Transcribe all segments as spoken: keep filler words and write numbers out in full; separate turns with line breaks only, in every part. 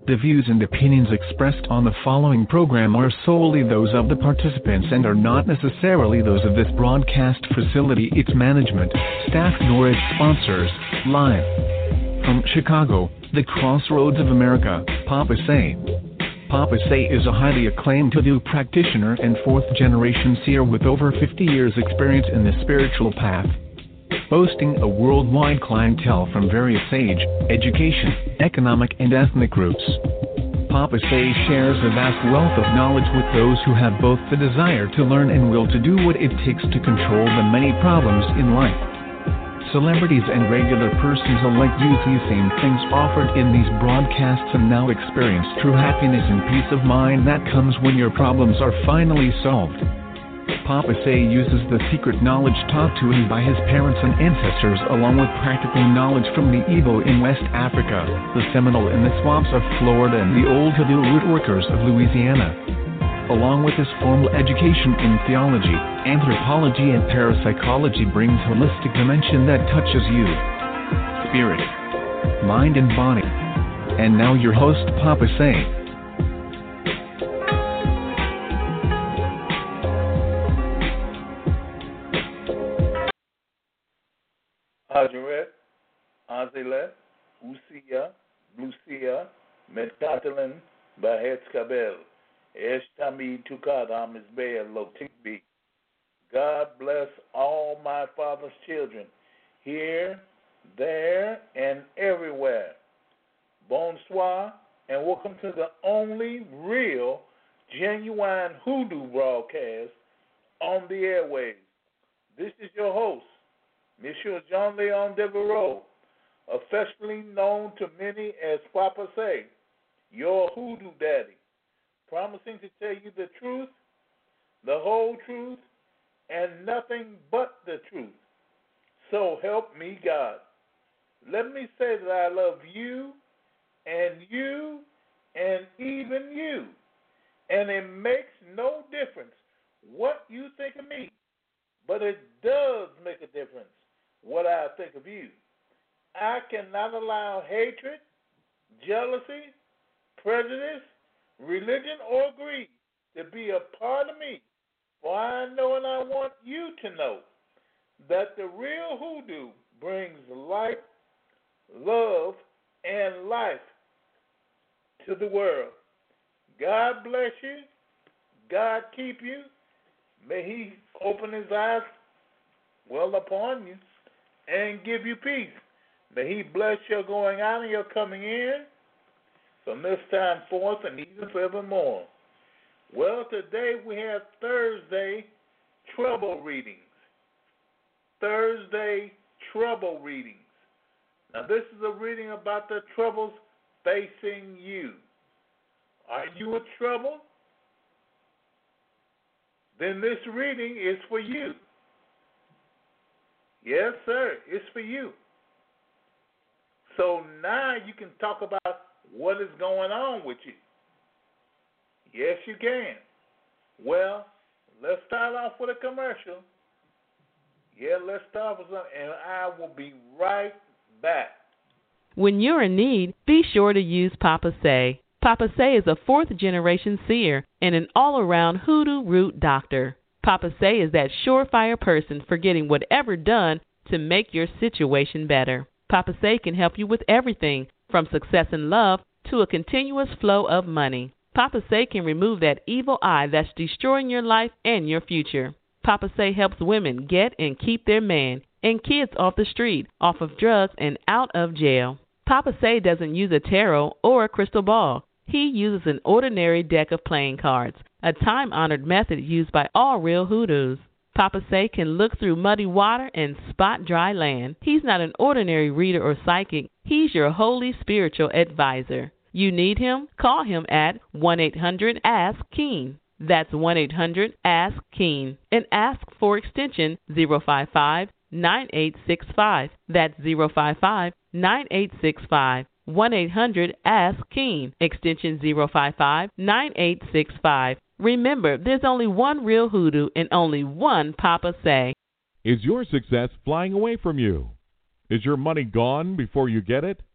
The views and opinions expressed on the following program are solely those of the participants and are not necessarily those of this broadcast facility, its management, staff, nor its sponsors. Live from Chicago, the crossroads of America, Papa Say. Papa Say is a highly acclaimed hoodoo practitioner and fourth-generation seer with over fifty years' experience in the spiritual path, boasting a worldwide clientele from various age, education, economic, and ethnic groups. Papa Say shares a vast wealth of knowledge with those who have both the desire to learn and will to do what it takes to control the many problems in life. Celebrities and regular persons alike use these same things offered in these broadcasts and now experience true happiness and peace of mind that comes when your problems are finally solved. Papa Say uses the secret knowledge taught to him by his parents and ancestors, along with practical knowledge from the Igbo in West Africa, the Seminole in the swamps of Florida, and the old hoodoo root workers of Louisiana. Along with his formal education in theology, anthropology, and parapsychology, brings holistic dimension that touches you, spirit, mind, and body. And now your host, Papa Say.
Hajaret, Azelet, Usia, Lucia, Metkatalin, Bahetz Kabel, Eshtami Tukadam Isbea Lotikbi. God bless all my Father's children, here, there, and everywhere. Bonsoir, and welcome to the only real, genuine hoodoo broadcast on the airwaves. This is your host, Monsieur John Leon Devereaux, affectionately known to many as Papa Say, your hoodoo daddy, promising to tell you the truth, the whole truth, and nothing but the truth. So help me God. Let me say that I love you and you and even you, and it makes no difference what you think of me, but it does make a difference what I think of you. I cannot allow hatred, jealousy, prejudice, religion, or greed to be a part of me. For I know and I want you to know that the real hoodoo brings light, love, and life to the world. God bless you. God keep you. May He open His eyes well upon you and give you peace. May He bless your going out and your coming in from this time forth and even forevermore. Well, today we have Thursday trouble readings. Thursday trouble readings. Now, this is a reading about the troubles facing you. Are you in trouble? Then this reading is for you. Yes, sir, it's for you. So now you can talk about what is going on with you. Yes, you can. Well, let's start off with a commercial. Yeah, let's start with something, and I will be right back.
When you're in need, be sure to use Papa Say. Papa Say is a fourth-generation seer and an all-around hoodoo root doctor. Papa Say is that surefire person for getting whatever done to make your situation better. Papa Say can help you with everything from success in love to a continuous flow of money. Papa Say can remove that evil eye that's destroying your life and your future. Papa Say helps women get and keep their man and kids off the street, off of drugs, and out of jail. Papa Say doesn't use a tarot or a crystal ball. He uses an ordinary deck of playing cards, a time-honored method used by all real hoodoos. Papa Say can look through muddy water and spot dry land. He's not an ordinary reader or psychic. He's your holy spiritual advisor. You need him? Call him at one eight hundred ask Keen. That's one eight hundred ask Keen. And ask for extension zero five five nine eight six five. That's zero five five nine eight six five. one eight hundred ask Keen. Extension zero five five nine eight six five. Remember, there's only one real hoodoo and only one Papa Say.
Is your success flying away from you? Is your money gone before you get it?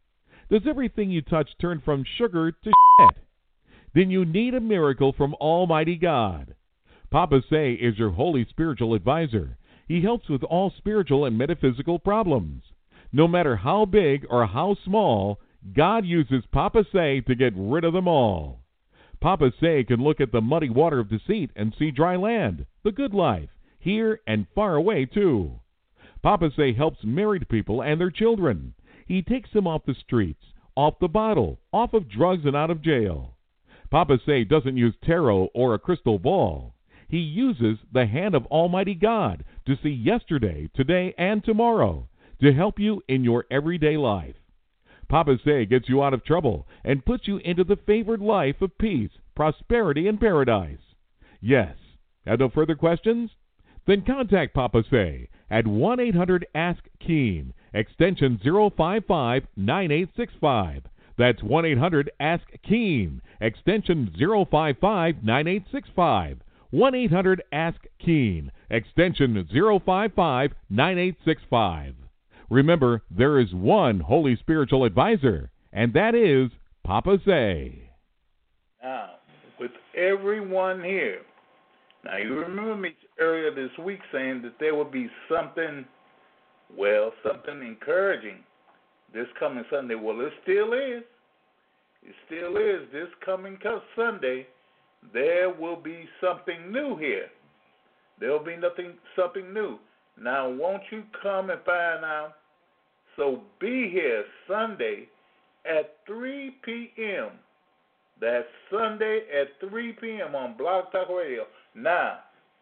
Does everything you touch turn from sugar to shit? Then you need a miracle from Almighty God. Papa Say is your holy spiritual advisor. He helps with all spiritual and metaphysical problems. No matter how big or how small, God uses Papa Say to get rid of them all. Papa Say can look at the muddy water of deceit and see dry land, the good life, here and far away too. Papa Say helps married people and their children. He takes them off the streets, off the bottle, off of drugs and out of jail. Papa Say doesn't use tarot or a crystal ball. He uses the hand of Almighty God to see yesterday, today, and tomorrow to help you in your everyday life. Papa Say gets you out of trouble and puts you into the favored life of peace, prosperity, and paradise. Yes. Have no further questions? Then contact Papa Say at one eight hundred ask keen, extension zero five five nine eight six five. That's one eight hundred ask keen, extension zero five five nine eight six five. one eight hundred ask keen, extension zero five five nine eight six five. Remember, there is one holy spiritual advisor, and that is Papa Say.
Now, with everyone here, now you remember me earlier this week saying that there would be something, well, something encouraging this coming Sunday. Well, it still is. It still is. This coming Sunday, there will be something new here. There will be nothing, something new. Now, won't you come and find out? So be here Sunday at three p.m. That's Sunday at three p.m. on Blog Talk Radio. Now,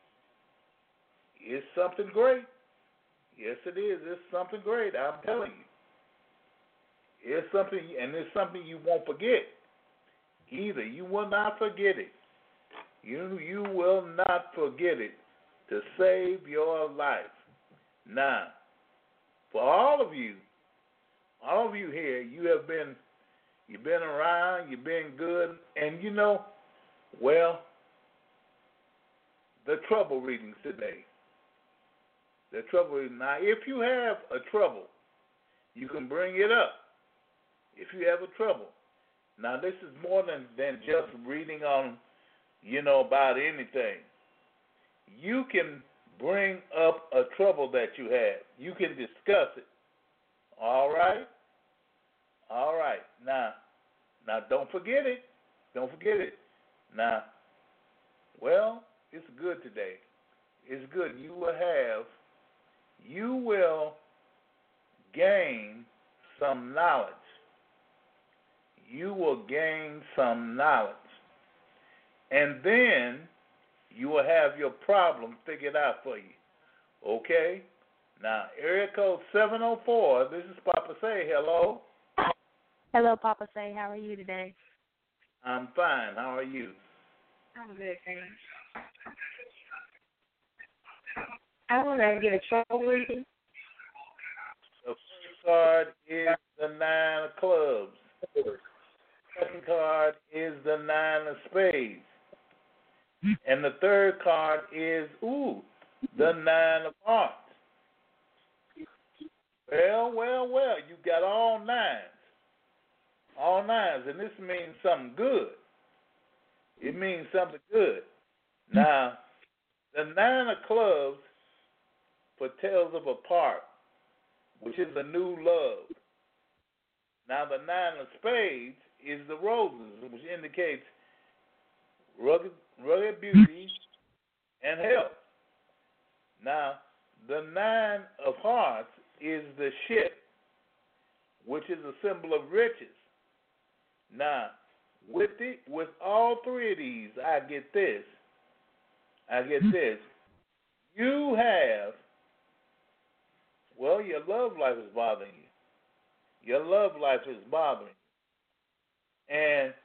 it's something great. Yes, it is. It's something great. I'm telling you. It's something, and it's something you won't forget either. You will not forget it. You, you will not forget it to save your life. Now, for all of you, all of you here, you have been, you've been around, you've been good, and you know, well, the trouble readings today. The trouble readings. Now, if you have a trouble, you can bring it up. If you have a trouble. Now, this is more than, than just reading on, you know, about anything. You can bring up a trouble that you have. You can discuss it. All right? All right. Now, now don't forget it. Don't forget it. Now, well, it's good today. It's good. You will have, you will gain some knowledge. You will gain some knowledge. And then you will have your problem figured out for you. Okay? Now, area code seven oh four, this is Papa Say. Hello?
Hello, Papa Say. How are you today?
I'm fine. How are you?
I'm good, thanks. I want to get a trouble reading.
The first card is the Nine of Clubs. Second card is the Nine of Spades. And the third card is, ooh, the Nine of Hearts. Well, well, well, you got all nines. All nines, and this means something good. It means something good. Now, the Nine of Clubs foretells of a part, which is a new love. Now, the Nine of Spades is the roses, which indicates rugged, rugged beauty and health. Now, the Nine of Hearts is the ship, which is a symbol of riches. Now, with the, with all three of these, I get this. I get this. You have, well, your love life is bothering you. Your love life is bothering you. And,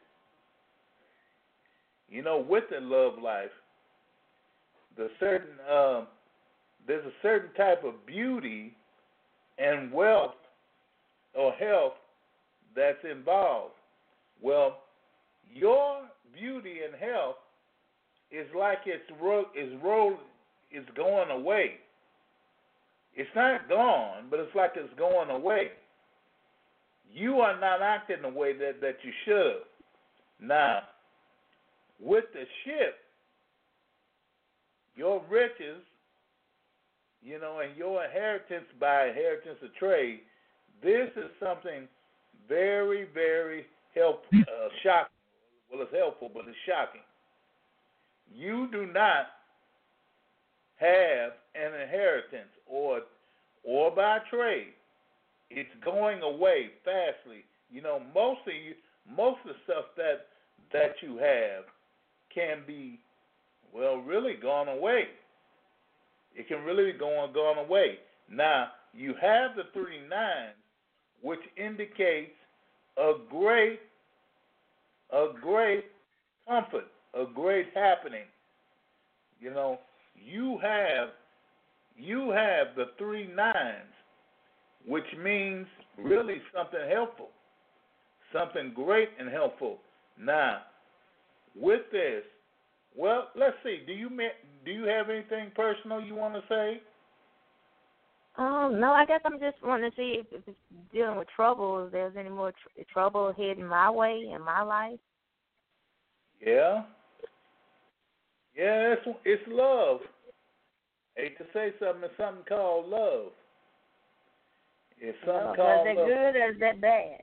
you know, with the love life, the certain, um, there's a certain type of beauty and wealth or health that's involved. Well, your beauty and health is like it's ro- is roll is going away. It's not gone, but it's like it's going away. you are not acting the way that, that you should. Now, with the ship, your riches, you know, and your inheritance by inheritance of trade, this is something very, very help, uh, shocking. Well, it's helpful, but it's shocking. You do not have an inheritance or or by trade. It's going away fastly. You know, most of you, most of the stuff that that you have can be, well, really gone away. It can really be gone gone away. Now, you have the three nines, which indicates a great, a great comfort, a great happening. You know, you have, you have the three nines, which means really something helpful, something great and helpful. Now, with this, well, let's see. Do you do you have anything personal you want to say?
Um, no, I guess I'm just wanting to see if, if it's dealing with trouble, if there's any more tr- trouble heading my way in my life.
Yeah. Yeah, it's, it's love. Hate to say something, it's something called love. It's something
No,
called
is that
love.
good or is that bad?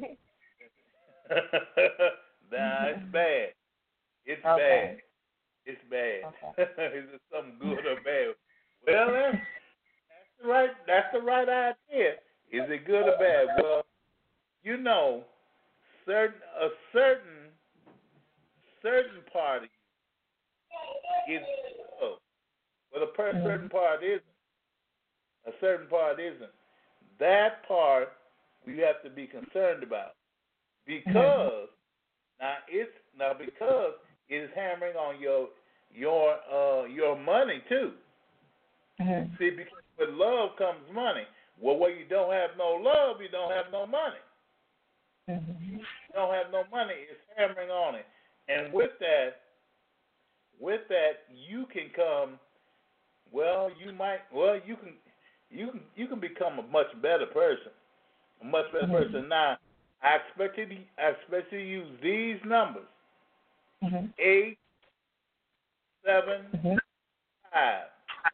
Nah, it's bad. It's
Okay.
bad. It's bad.
Okay.
Is it something good or bad? Well, that's, that's the right. That's the right idea. Is it good or bad? Well, you know, certain a certain certain part of you is love, but a per-
Mm-hmm.
certain part isn't. A certain part isn't. That part you have to be concerned about because
Mm-hmm.
now it's now because it is hammering on your your uh your money too.
Mm-hmm.
See, because with love comes money. Well, where you don't have no love, you don't have no money.
Mm-hmm.
You don't have no money. It's hammering on it, and with that, with that, you can come. Well, you might. Well, you can. You can. You can become a much better person. A much better
Mm-hmm.
person. Now, I expect you. To, I expect you to use these numbers:
Mm-hmm.
eight, seven,
Mm-hmm.
five.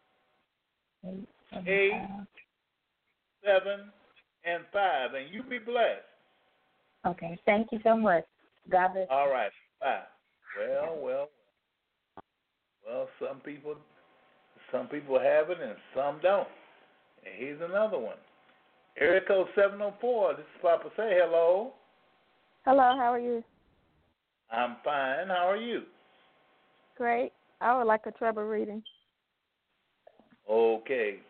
Eight, seven, and five, and you be blessed.
Okay, thank you so much. God bless.
All right, five. Well, well, well. Some people, some people have it, and some don't. And here's another one. Area code seven oh four. This is Papa Say. Hello.
Hello, how are you?
I'm fine. How are you?
Great. I would like a trouble reading.
Okay.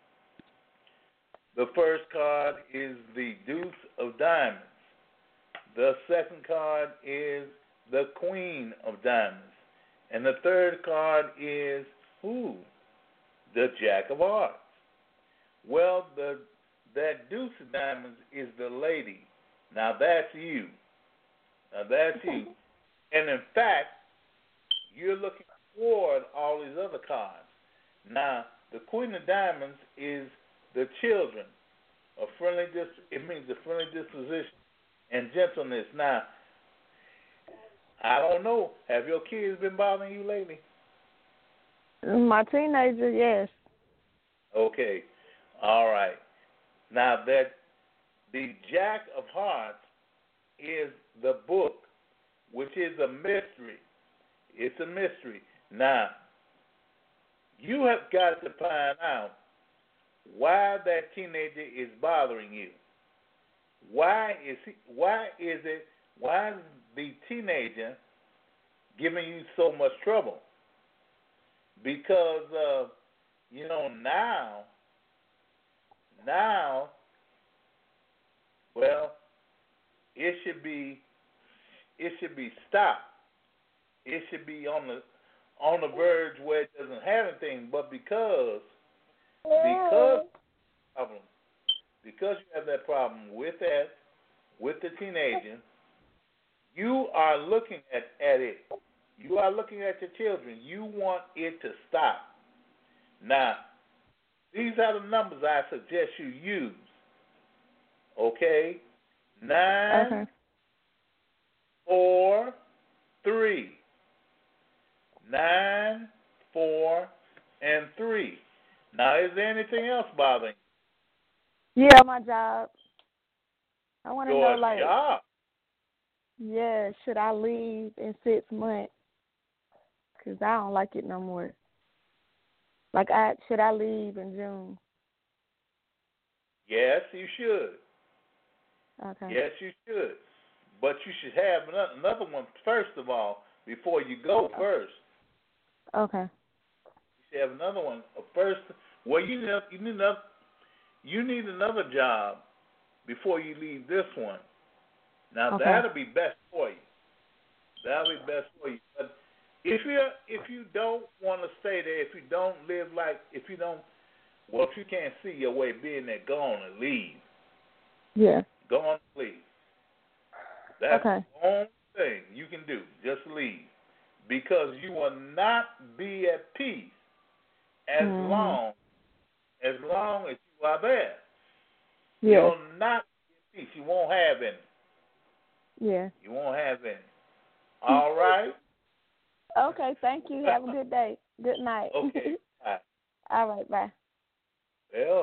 The first card is the Deuce of Diamonds. The second card is the Queen of Diamonds. And the third card is, ooh, the Jack of Hearts. Well, the that Deuce of Diamonds is the lady. Now, that's you. Now, that's you. And, in fact, you're looking toward all these other cards. Now, the Queen of Diamonds is the children. A friendly dis- it means a friendly disposition and gentleness. Now, I don't know. Have your kids been bothering you lately?
My teenager, yes.
Okay. All right. Now that the Jack of Hearts is the book, which is a mystery. It's a mystery. Now, you have got to find out why that teenager is bothering you. Why is he, why is it why is the teenager giving you so much trouble? Because uh, you know now now well it should be it should be stopped. It should be on the on the verge where it doesn't have anything, but because because problem because you have that problem with that with the teenager, you are looking at, at it. You are looking at your children. You want it to stop. Now, these are the numbers I suggest you use. Okay? Nine,
Okay.
four, three. Nine, four, and three. Now, is there anything else bothering
Yeah, my job. I want to
your
know, like,
job?
yeah, should I leave in six months? Because I don't like it no more. Like, I should I leave in June?
Yes, you should.
Okay.
Yes, you should. But you should have ano- another one first of all before you go first.
Okay.
You should have another one uh, first. Well, you need you need another, you need another job before you leave this one. Now
Okay.
that'll be best for you. That'll be best for you. But if you if you don't want to stay there, if you don't live like, if you don't, well, if you can't see your way being there, go on and leave.
Yeah.
Go on and leave. That's
Okay.
the only thing you can do. Just leave. Because you will not be at peace as
Mhm.
long as long as you are there.
Yeah.
You'll not be at peace. You won't have any.
Yeah.
You won't have any. All right?
Okay, thank you. Have a good day. Good night.
Okay. Bye.
All right, bye.
Well,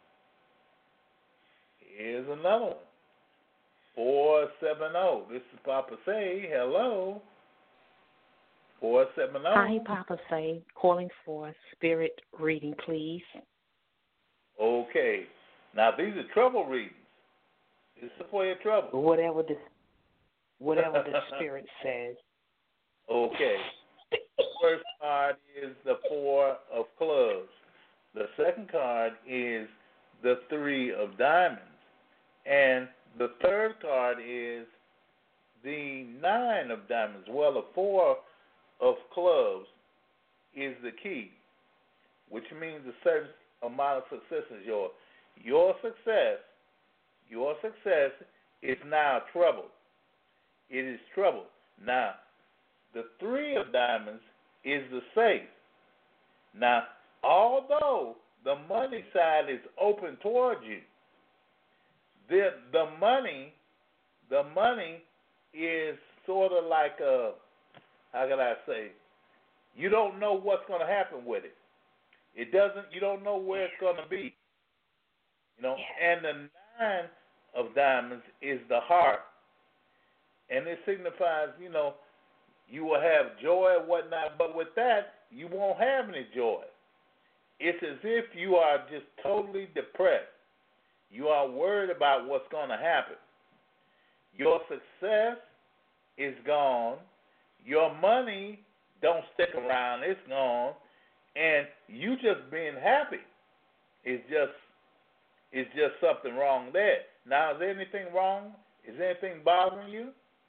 here's another one. four seven zero. This is Papa Say. Hello. four seven zero.
Hi, Papa Say. Calling for spirit reading, please.
Okay. Now, these are trouble readings. This is for your trouble.
Whatever the whatever the spirit says.
Okay. The first card is the Four of Clubs. The second card is the Three of Diamonds. And the third card is the Nine of Diamonds. Well, the Four of Clubs is the key, which means a certain amount of success is yours. Your success, your success is now trouble. It is trouble. Now, the Three of Diamonds is the safe. Now, although the money side is open towards you, the the money, the money is sort of like a, how can I say, you don't know what's going to happen with it. It doesn't, you don't know where it's going to be. You know, and the Nine of Diamonds is the heart. And it signifies, you know, you will have joy and whatnot, but with that, you won't have any joy. It's as if you are just totally depressed. You are worried about what's going to happen. Your success is gone. Your money don't stick around. It's gone. And you just being happy is just is just something wrong there. Now, is there anything wrong? Is there anything bothering you?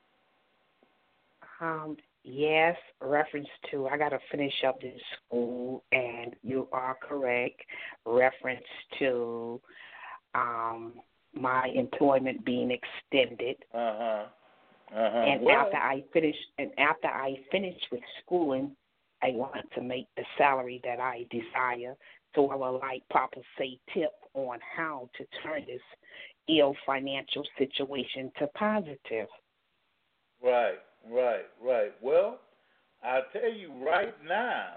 Um, yes, reference to I got to finish up this school, and you are correct. Reference to um, my employment being extended.
Uh huh. Uh huh.
And
well,
after I finish, and after I finish with schooling, I want to make the salary that I desire. So I would like Papa Say tip on how to turn this ill financial situation to positive.
Right, right, right. Well, I'll tell you right now,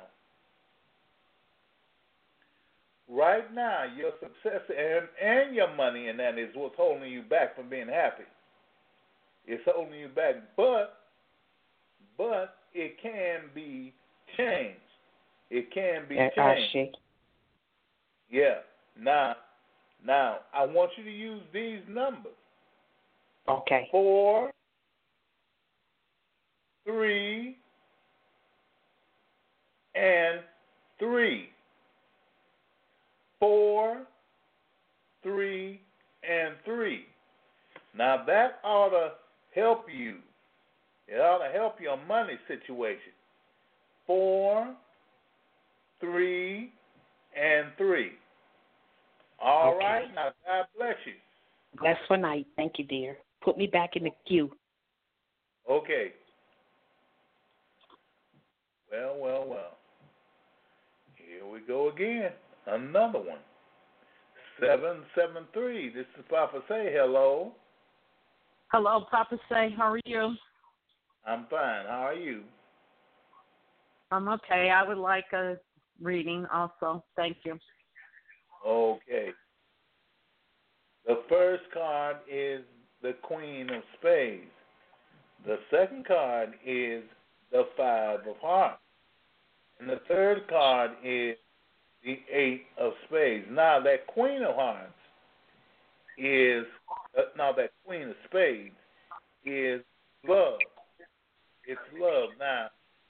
right now, your success and, and your money and that is what's holding you back from being happy. It's holding you back, but but it can be changed. It can be
And
changed. Yeah. Now, now I want you to use these numbers.
Okay.
Four, three, and three. Four, three, and three. Now that ought to help you. It ought to help your money situation. Four, three, and three. All
okay.
right. Now God bless you.
Bless for night. Thank you, dear. Put me back in the queue.
Okay. Well, well, well. Here we go again. Another one. Seven seven three. This is Papa Say. Hello.
Hello, Papa Say. How are you?
I'm fine. How are you?
I'm okay. I would like a reading also. Thank you.
Okay. The first card is the Queen of Spades. The second card is the Five of Hearts. And the third card is the Eight of Spades. Now, that Queen of Hearts is, uh, now that Queen of Spades is love. It's love. Now,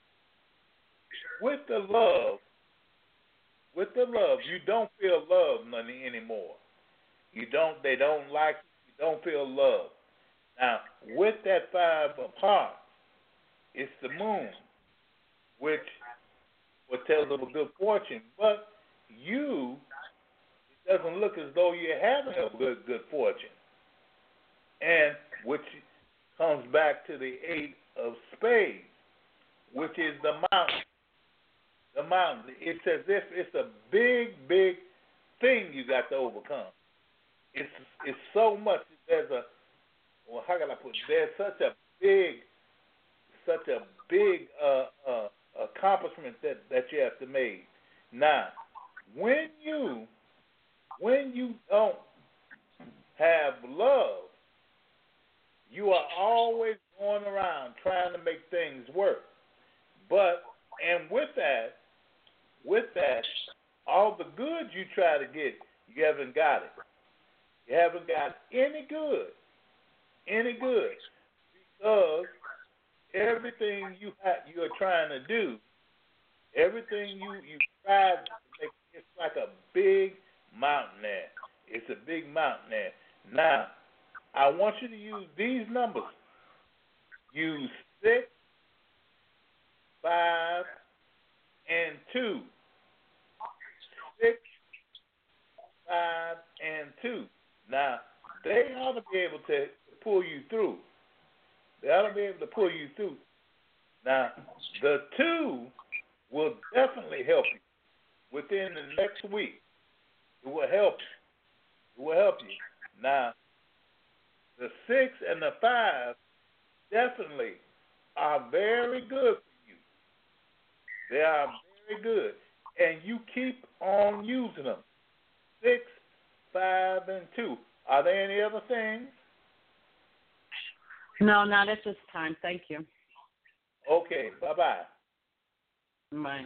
with the love, with the love, you don't feel love money anymore. You don't, they don't like you, you don't feel love. Now, with that Five of Hearts, it's the moon, which will tell of a good fortune, but you, it doesn't look as though you're having a good, good fortune. And which comes back to the Eight of Spades, which is the mountain. The mountain. It's as if it's a big, big thing you got to overcome. It's it's so much. There's a, well, how can I put it? There's such a big, such a big uh, uh, accomplishment that, that you have to make. Now, when you when you don't have love, you are always going around trying to make things work. But, and with that, with that, all the good you try to get, you haven't got it. You haven't got any good, any good, because everything you ha- you are trying to do, everything you you try to make, it's like a big mountain there. It's a big mountain there. Now, I want you to use these numbers. Use six, five, and two. Six, five, and two. Now, they ought to be able to pull you through. They ought to be able to pull you through. Now, the two will definitely help you within the next week. It will help you. It will help you. Now, the six and the five definitely are very good for you. They are very good. And you keep on using them. Six, five, and two. Are there any other things?
No, not at this time. Thank you.
Okay. Bye-bye.
Bye.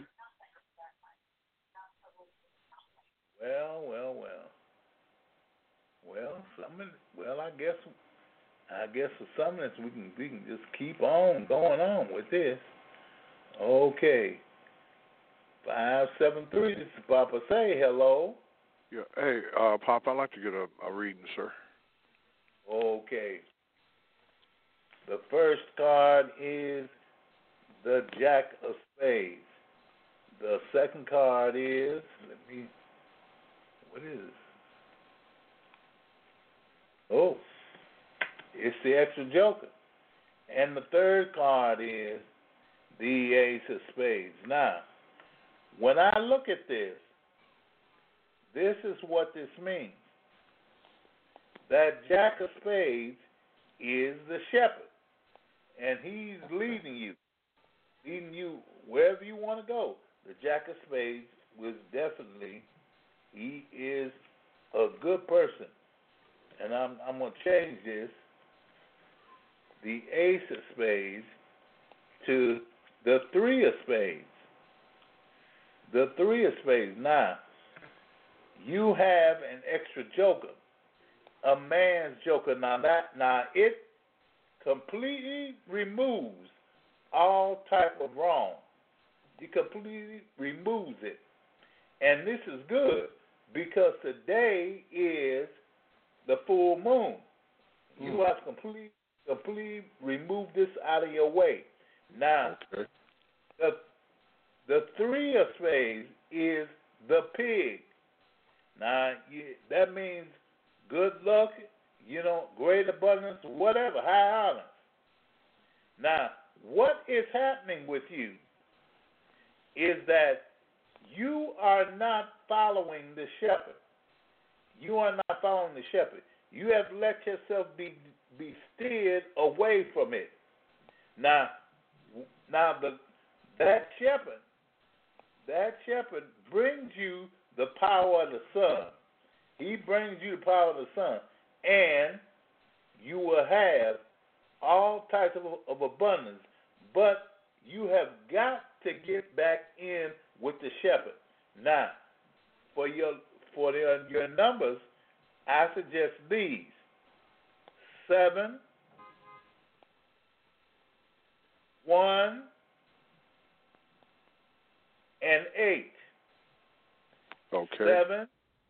Well, well, well. Well, some, well, I guess, I guess for some of this we can we can just keep on going on with this. Okay. Five seven three. This is Papa Say. Hello.
Yeah. Hey, uh, Pop, I'd like to get a, a reading, sir.
Okay. The first card is the Jack of Spades. The second card is, let me, what is it? Oh, it's the extra joker. And the third card is the Ace of Spades. Now, when I look at this, this is what this means. That Jack of Spades is the shepherd, and he's leading you, leading you wherever you want to go. The Jack of Spades was definitely, he is a good person. And I'm I'm going to change this, the Ace of Spades, to the Three of Spades. The Three of Spades. Now, you have an extra joker, a man's joker. Now that now it completely removes all type of wrong. It completely removes it, and this is good because today is the full moon. You mm. have to completely, completely remove this out of your way. Now, okay. the the Three of Spades is the pig. Now, you, that means good luck, you know, great abundance, whatever, high honors. Now, what is happening with you is that you are not following the shepherd. You are not following the shepherd. You have let yourself be be steered away from it. Now, now the that shepherd, that shepherd brings you the power of the sun. He brings you the power of the sun, and you will have all types of, of abundance. But you have got to get back in with the shepherd. Now, for your for the, your numbers, I suggest these: seven, one, and eight.
Okay.
Seven,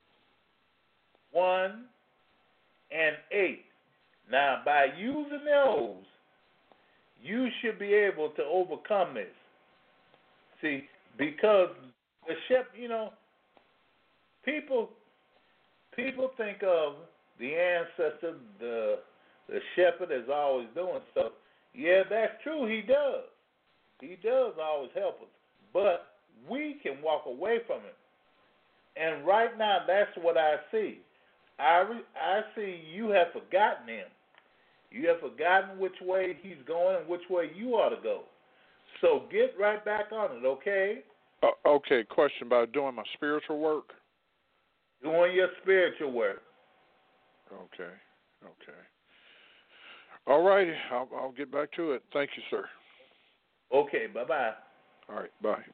one, and eight. Now, by using those, you should be able to overcome this. See, because the shepherd, you know, people people think of the ancestor, the the shepherd is always doing stuff. Yeah, that's true. He does. He does always help us. But we can walk away from him. And right now, that's what I see. I re- I see you have forgotten him. You have forgotten which way he's going and which way you ought to go. So get right back on it, okay?
Uh, okay, question about doing my spiritual work.
Doing your spiritual work.
Okay, okay. All righty, I'll, I'll get back to it. Thank you, sir.
Okay, bye-bye.
All right, bye.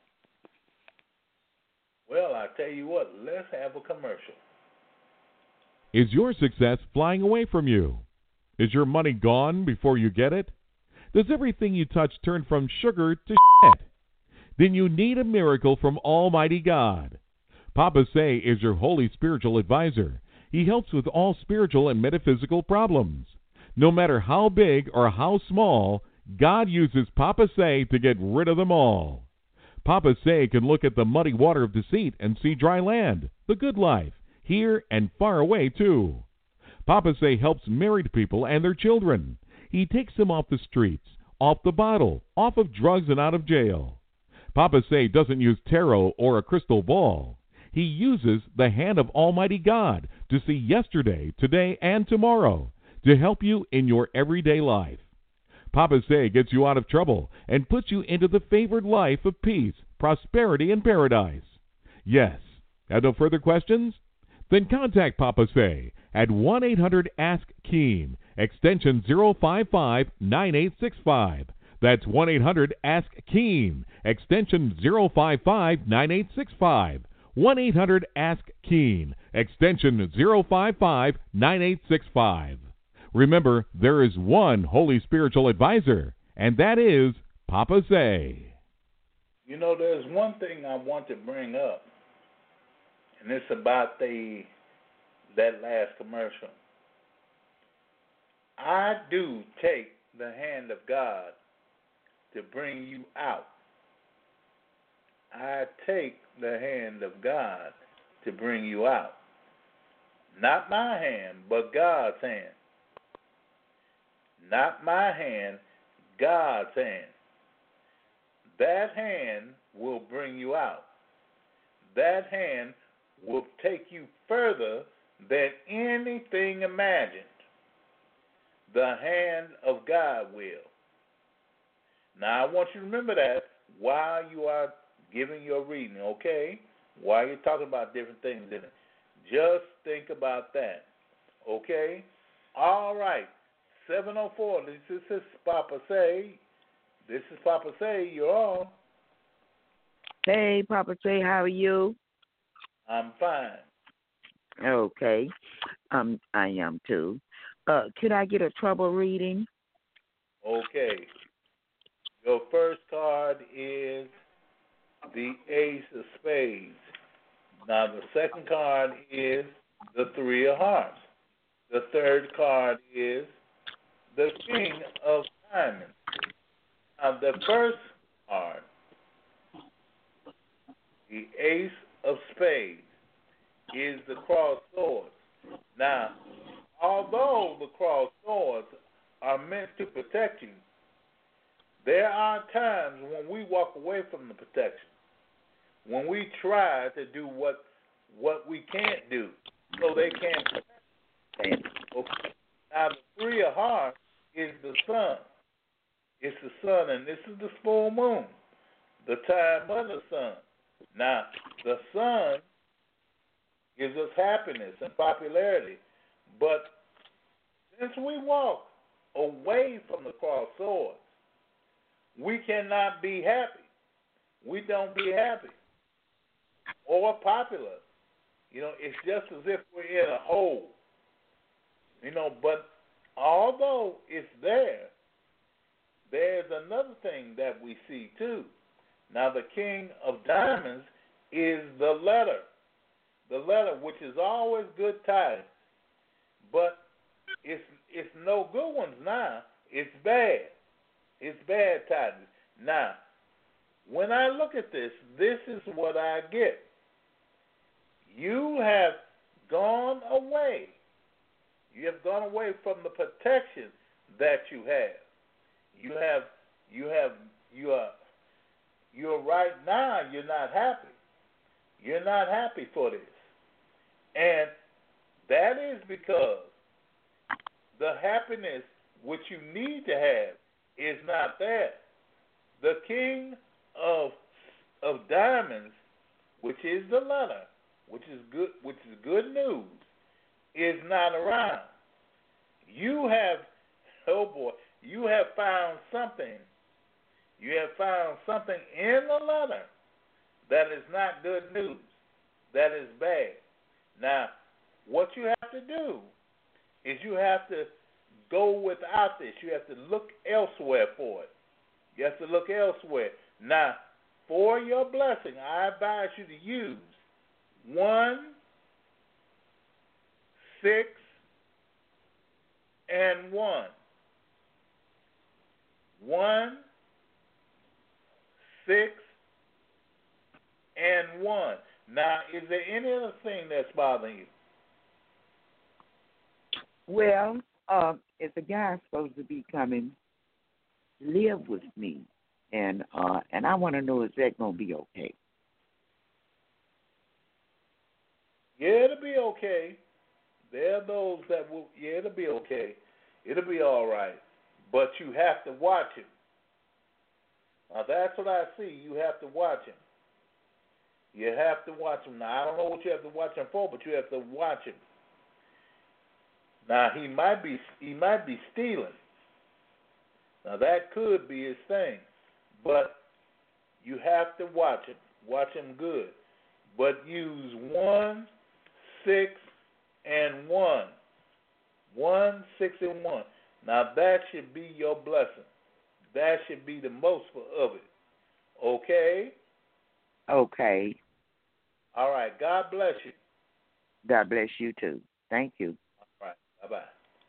Well, I tell you what, let's have a commercial.
Is your success flying away from you? Is your money gone before you get it? Does everything you touch turn from sugar to shit? Then you need a miracle from Almighty God. Papa Say is your holy spiritual advisor. He helps with all spiritual and metaphysical problems. No matter how big or how small, God uses Papa Say to get rid of them all. Papa Say can look at the muddy water of deceit and see dry land, the good life, here and far away too. Papa Say helps married people and their children. He takes them off the streets, off the bottle, off of drugs and out of jail. Papa Say doesn't use tarot or a crystal ball. He uses the hand of Almighty God to see yesterday, today, and tomorrow to help you in your everyday life. Papa Say gets you out of trouble and puts you into the favored life of peace, prosperity, and paradise. Yes. Have no further questions? Then contact Papa Say at one eight hundred ask keen, extension zero five five nine eight six five. That's one eight hundred ask keen, extension zero five five nine eight six five. one eight hundred ask keen, extension zero five five nine eight six five. Remember, there is one holy spiritual advisor, and that is Papa Say.
You know, there's one thing I want to bring up, and it's about the that last commercial. I do take the hand of God to bring you out. I take the hand of God to bring you out. Not my hand, but God's hand. Not my hand, God's hand. That hand will bring you out. That hand will take you further than anything imagined. The hand of God will. Now, I want you to remember that while you are giving your reading, okay? While you're talking about different things in it. Just think about that, okay? All right. seven oh four, this is Papa Say. This is Papa Say, you're on.
Hey, Papa Say, how are you?
I'm fine.
Okay. Um, I am too. Uh, could I get a trouble reading?
Okay. Your first card is the Ace of Spades. Now, the second card is the Three of Hearts. The third card is the King of Diamonds. Now, the first card, the Ace of Spades, is the crossed swords. Now, although the crossed swords are meant to protect you, there are times when we walk away from the protection, when we try to do what what we can't do, so they can't protect us. Okay. Now, the three of hearts is the sun. It's the sun, and this is the full moon, the time of the sun. Now, the sun gives us happiness and popularity, but since we walk away from the cross swords, we cannot be happy. We don't be happy or popular. You know, it's just as if we're in a hole. You know, but although it's there, there's another thing that we see too. Now, the king of diamonds is the letter. The letter, which is always good tidings, but it's it's no good ones now. It's bad. It's bad tidings. Now, when I look at this, this is what I get. You have gone away. You have gone away from the protection that you have. You have, you have, you are, you're right now, you're not happy. You're not happy for this. And that is because the happiness which you need to have is not there. The king of of diamonds, which is the letter, which is good, which is good news, is not around. You have, oh boy, you have found something. You have found something in the letter that is not good news, that is bad. Now, what you have to do is you have to go without this. You have to look elsewhere for it. You have to look elsewhere. Now, for your blessing, I advise you to use one, six, and one. One, six, and one. Now, is there any other thing that's bothering you?
Well, uh, if the guy's supposed to be coming live with me, and uh, and I want to know, is that going to be okay?
Yeah, it'll be okay. There are those that will, yeah, it'll be okay. It'll be all right. But you have to watch him. Now, that's what I see. You have to watch him. You have to watch him. Now, I don't know what you have to watch him for, but you have to watch him. Now, he might be he might be stealing. Now, that could be his thing. But you have to watch him. Watch him good. But use one, six, and one. One, six, and one. Now, that should be your blessing. That should be the most of it. Okay?
Okay.
All right. God bless you.
God bless you, too. Thank you.
All right. Bye-bye.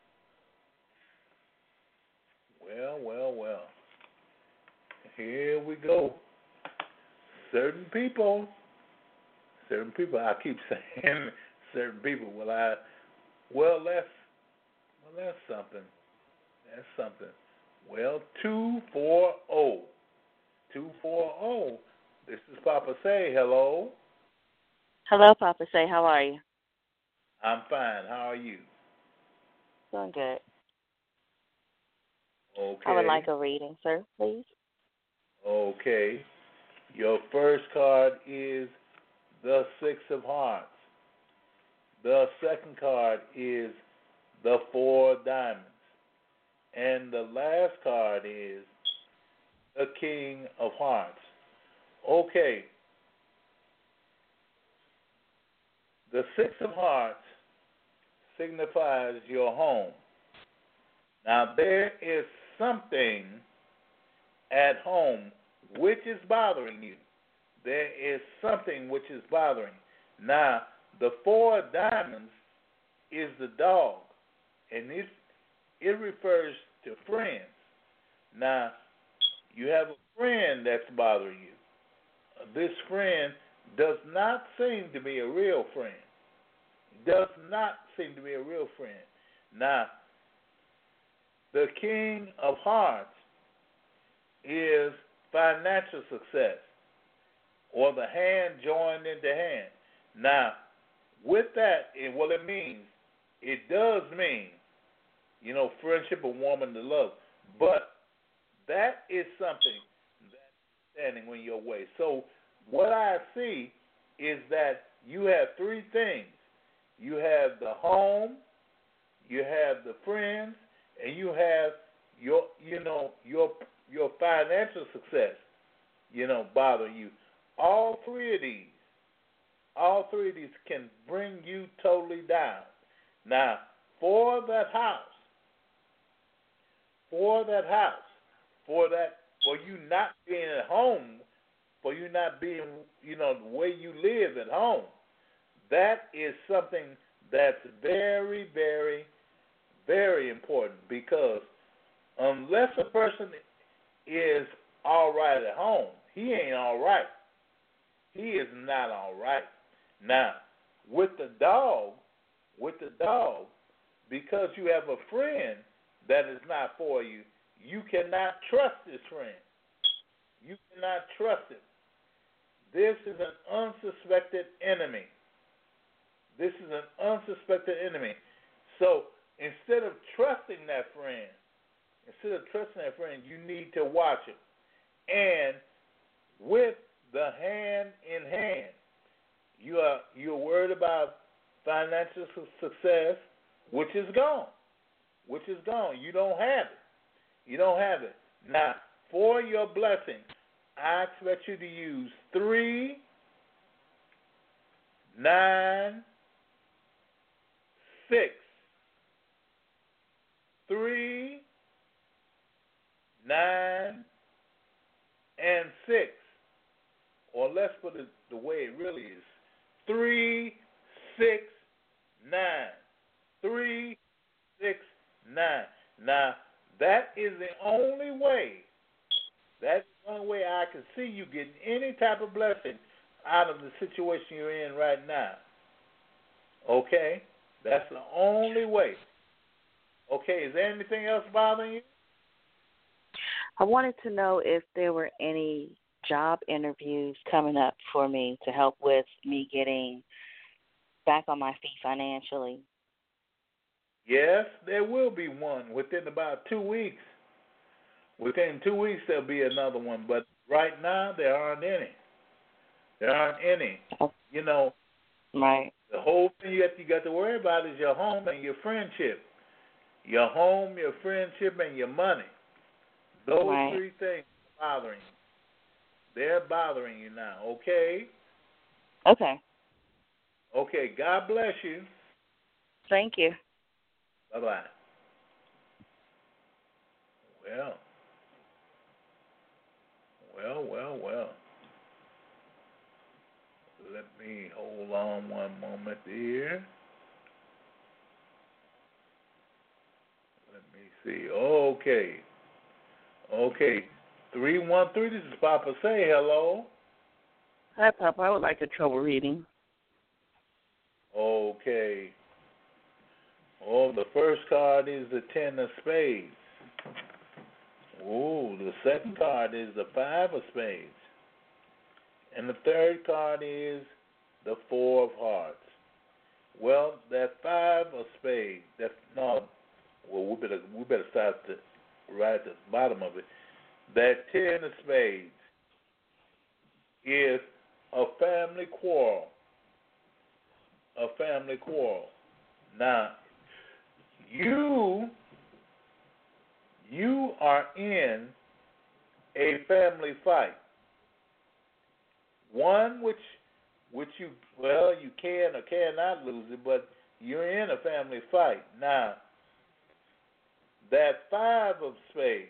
Well, well, well. Here we go. Certain people, certain people, I keep saying certain people. Well, I, well, that's, well, that's something. That's something. Well, two four zero. two four zero. This is Papa Say. Hello.
Hello, Papa Say. How are you?
I'm fine. How are you?
Doing good.
Okay.
I would like a reading, sir, please.
Okay. Your first card is the Six of Hearts. The second card is the Four of Diamonds. And the last card is the King of Hearts. Okay. The Six of Hearts signifies your home. Now, there is something at home which is bothering you. There is something which is bothering. Now, the Four of Diamonds is the dog, and it, it refers to friends. Now, you have a friend that's bothering you. This friend does not seem to be a real friend. Does not seem to be a real friend. Now, the King of Hearts is financial success, or the hand joined into hand. Now, with that, it, what it means, it does mean you know, friendship or woman to love. But that is something that's standing in your way. So what I see is that you have three things. You have the home, you have the friends, and you have your, you know, your your financial success, you know, bothering you. All three of these, all three of these can bring you totally down. Now, for that house, for that house, for that, for you not being at home, for you not being, you know, the way you live at home, that is something that's very, very, very important, because unless a person is all right at home, he ain't all right. He is not all right. Now, with the dog, with the dog, because you have a friend that is not for you, you cannot trust this friend. You cannot trust him. This is an unsuspected enemy. This is an unsuspected enemy. So instead of trusting that friend, instead of trusting that friend, you need to watch him. And with the hand in hand, you are you're worried about financial success, which is gone. Which is gone. You don't have it. You don't have it. Now, for your blessing, I expect you to use three, nine, six. Three, nine, and six. Or let's put it the way it really is. Three, six, nine. Three, six, nine. Now, that is the only way, that's the only way I can see you getting any type of blessing out of the situation you're in right now. Okay? That's the only way. Okay, is there anything else bothering you?
I wanted to know if there were any job interviews coming up for me to help with me getting back on my feet financially.
Yes, there will be one within about two weeks. Within two weeks, there'll be another one. But right now, there aren't any. There aren't any. You know,
right.
The whole thing you got, you got to worry about is your home and your friendship. Your home, your friendship, and your money. Those
right.
three things are bothering you. They're bothering you now, okay?
Okay.
Okay, God bless you.
Thank you.
Bye-bye. Well, well, well, well. Let me hold on one moment here. Let me see. Okay. Okay. three one three, this is Papa. Say hello.
Hi, Papa. I would like a trouble reading.
Okay. Oh, the first card is the ten of spades. Oh, the second card is the five of spades. And the third card is the four of hearts. Well, that five of spades, that no, well, we better we better start to, right at the bottom of it. That ten of spades is a family quarrel. A family quarrel. Now, you you are in a family fight. One which which you well you can or cannot lose it, but you're in a family fight. Now, that five of spades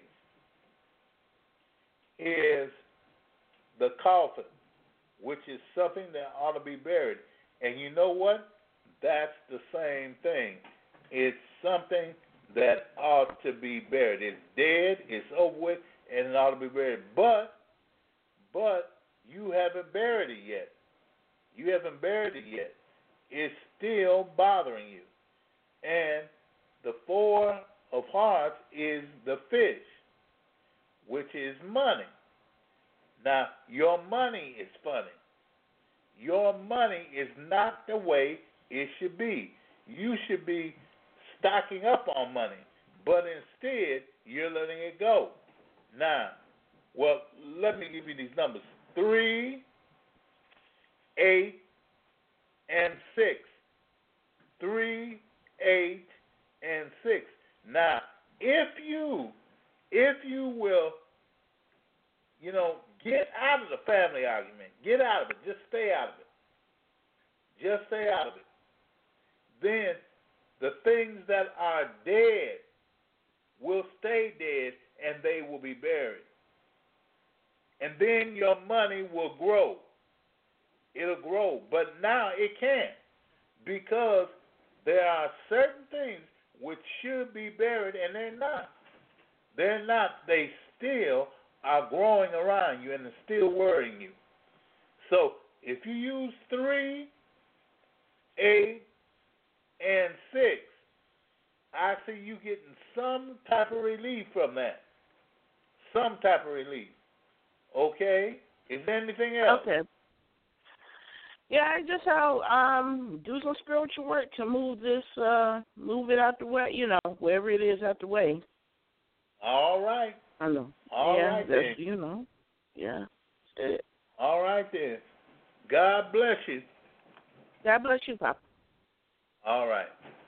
is the coffin, which is something that ought to be buried. And you know what? That's the same thing. It's something that ought to be buried. It's dead, it's over with, and it ought to be buried. But, but you haven't buried it yet. You haven't buried it yet. It's still bothering you. And the four of hearts is the fish, which is money. Now, your money is funny. Your money is not the way it should be. You should be stocking up on money. but instead you're letting it go. Now, well, let me give you these numbers. Three, eight, and six. Three, eight, and six. Now, if you, if you will, you know, get out of the family argument, get out of it, just stay out of it. Just stay out of it. Then the things that are dead will stay dead and they will be buried. And then your money will grow. It'll grow. But now it can't, because there are certain things which should be buried and they're not. They're not. They still are growing around you and they're still worrying you. So if you use three, eight, and six, I see you getting some type of relief from that. Some type of relief. Okay? Is there anything else?
Okay. Yeah, I just how um do some spiritual work to move this, uh, move it out the way, you know, wherever it is out the way.
All right.
I know.
All
yeah,
right
that's,
then.
you know, yeah. That's it.
All right then. God bless you.
God bless you, Papa.
All right.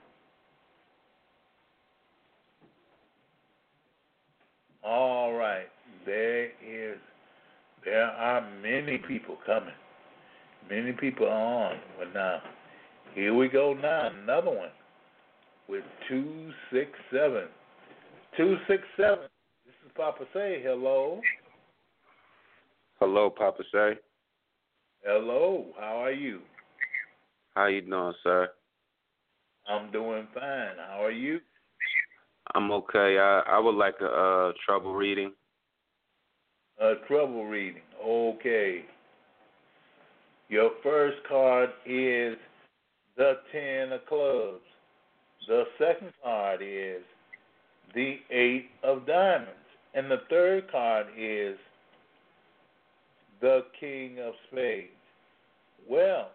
All right. There is, there are many people coming. Many people are on. But now, here we go now. Another one with two six seven. two six seven. This is Papa Say. Hello.
Hello, Papa Say.
Hello. How are you?
How you doing, sir?
I'm doing fine. How are you?
I'm okay. I, I would like a uh, trouble reading.
A trouble reading. Okay. Your first card is the Ten of Clubs. The second card is the Eight of Diamonds. And the third card is the King of Spades. Well,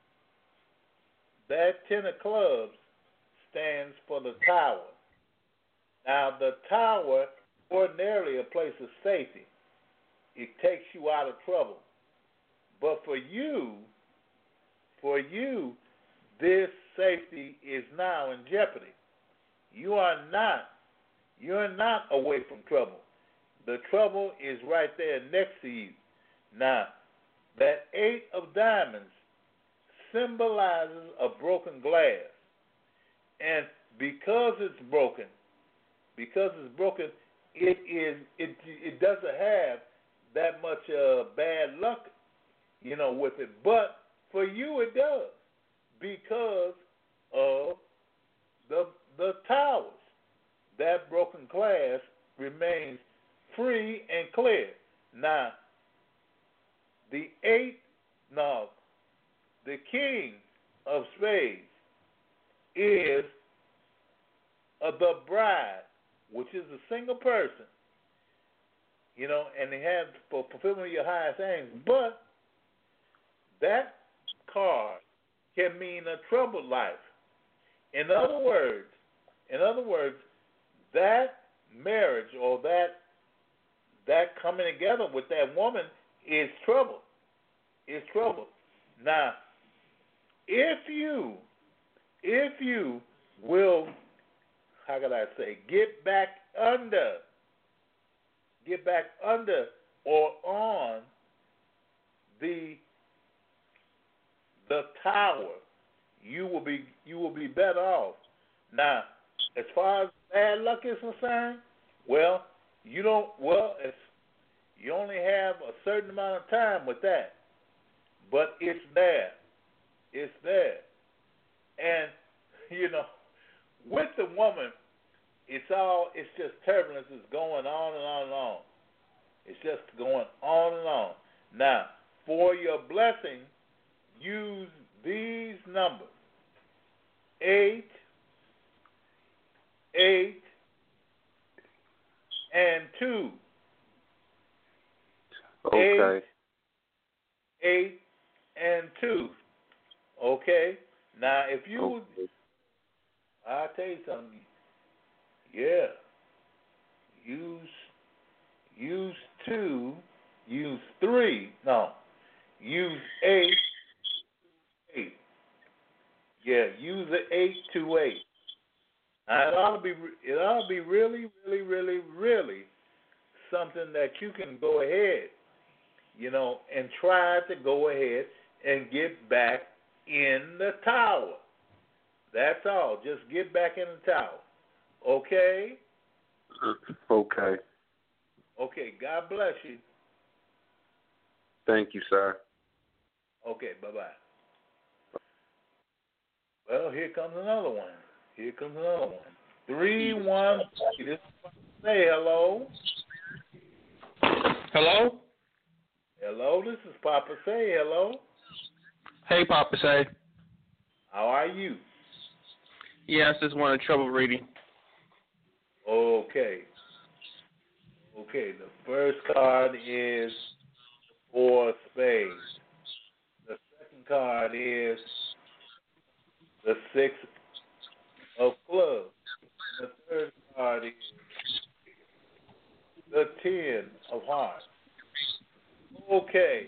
that Ten of Clubs stands for the Tower. Now, the Tower, ordinarily a place of safety. It takes you out of trouble. But for you, for you, this safety is now in jeopardy. You are not, you're not away from trouble. The trouble is right there next to you. Now, that Eight of Diamonds symbolizes a broken glass. And because it's broken, because it's broken, it is it it doesn't have that much uh, bad luck, you know, with it. But for you, it does, because of the the towers. That broken glass remains free and clear. Now, the eight, no, the King of Spades is uh, the bride, which is a single person, you know, and they have for fulfillment of your highest aims. But that card can mean a troubled life. In other words, in other words, that marriage or that that coming together with that woman is trouble. Is trouble. Now, if you if you will, how could I say, get back under, get back under or on the the tower, you will be you will be better off. Now, as far as bad luck is concerned, well, you don't well it's you only have a certain amount of time with that. But it's there. It's there. And, you know, with the woman, it's all, it's just turbulence is going on and on and on. It's just going on and on. Now, for your blessing, use these numbers. Eight, eight, and two.
Okay.
Eight, eight, and two. Okay? Now, if you,
okay.
I'll tell you something. Yeah. Use use two, use three. No. Use eight, eight. Yeah, use the eight to eight. Now, it ought to be it ought to be really, really, really, really something that you can go ahead, you know, and try to go ahead and get back in the tower. That's all. Just get back in the tower. Okay?
Okay.
Okay. God bless you.
Thank you, sir.
Okay. Bye-bye. Well, here comes another one. Here comes another one. Three one. This say hello.
Hello.
Hello. This is Papa. Say hello.
Hey, Papa. Say.
How are you?
Yes, just wanted trouble reading.
Okay. Okay. The first card is four spades. The second card is the six of clubs. The third card is the ten of hearts. Okay.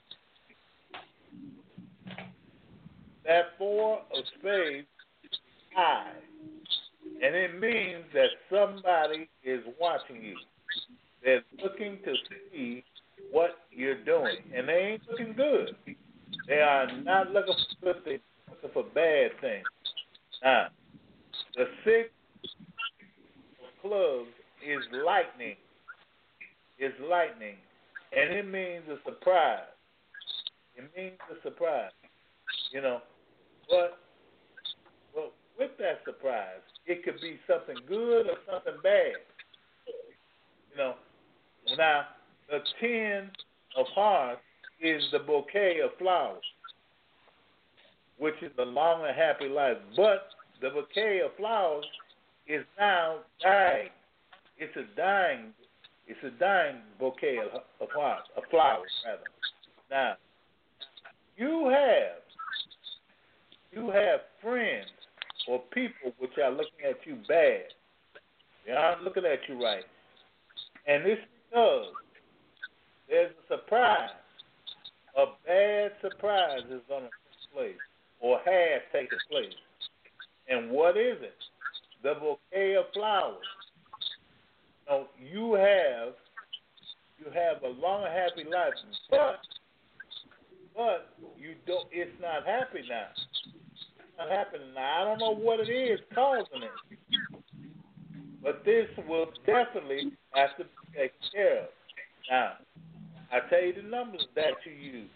That four of spades is high, and it means that somebody is watching you. They're looking to see what you're doing, and they ain't looking good. They are not looking for good things, looking for bad things. Now, the six of clubs is lightning. Is lightning, and it means a surprise. It means a surprise, you know. But, but with that surprise, it could be something good or something bad. You know. Now, the ten of hearts is the bouquet of flowers, which is the long and happy life. But the bouquet of flowers is now dying. It's a dying. It's a dying bouquet of, of hearts, of flowers, rather. Now, you have you have friends or people which are looking at you bad. They aren't looking at you right, and this is because there's a surprise. A bad surprise is going to take place or has taken place. And what is it? The bouquet of flowers. Now, you have you have a long and happy life, but but you don't. It's not happy now. It's not happening now. I don't know what it is causing it, but this will definitely have to be taken care of. Now, I tell you the numbers that you use.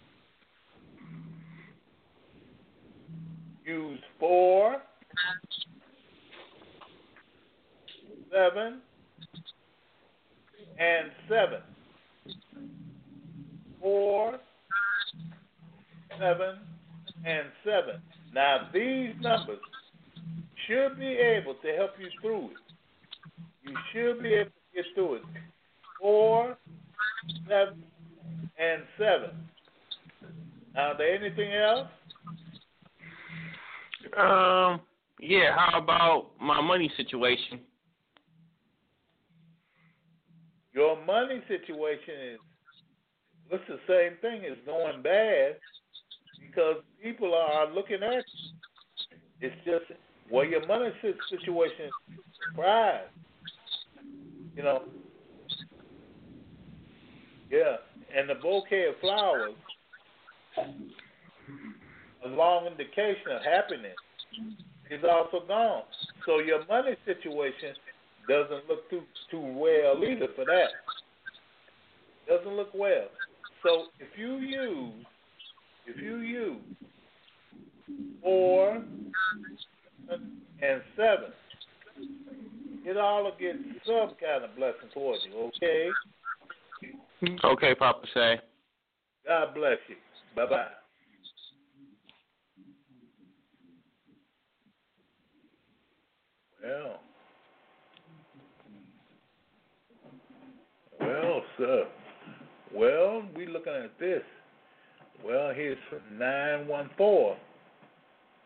Use four, seven, and seven. Four, seven, and seven. Now, these numbers should be able to help you through it. You should be able to get through it. Four, seven, and seven. Now, is there anything else?
Um, yeah, how about my money situation?
Your money situation is, looks the same thing. It's going bad because people are looking at you. It's just, well, your money situation is surprise. You know, yeah, and the bouquet of flowers, a long indication of happiness, is also gone. So your money situation doesn't look too too well either for that. Doesn't look well. So if you use if you use four and seven, it all will get some kind of blessing towards you, okay?
Okay, Papa Say.
God bless you. Bye-bye. Well, well, sir. Well, we looking at this. Well, here's nine one four.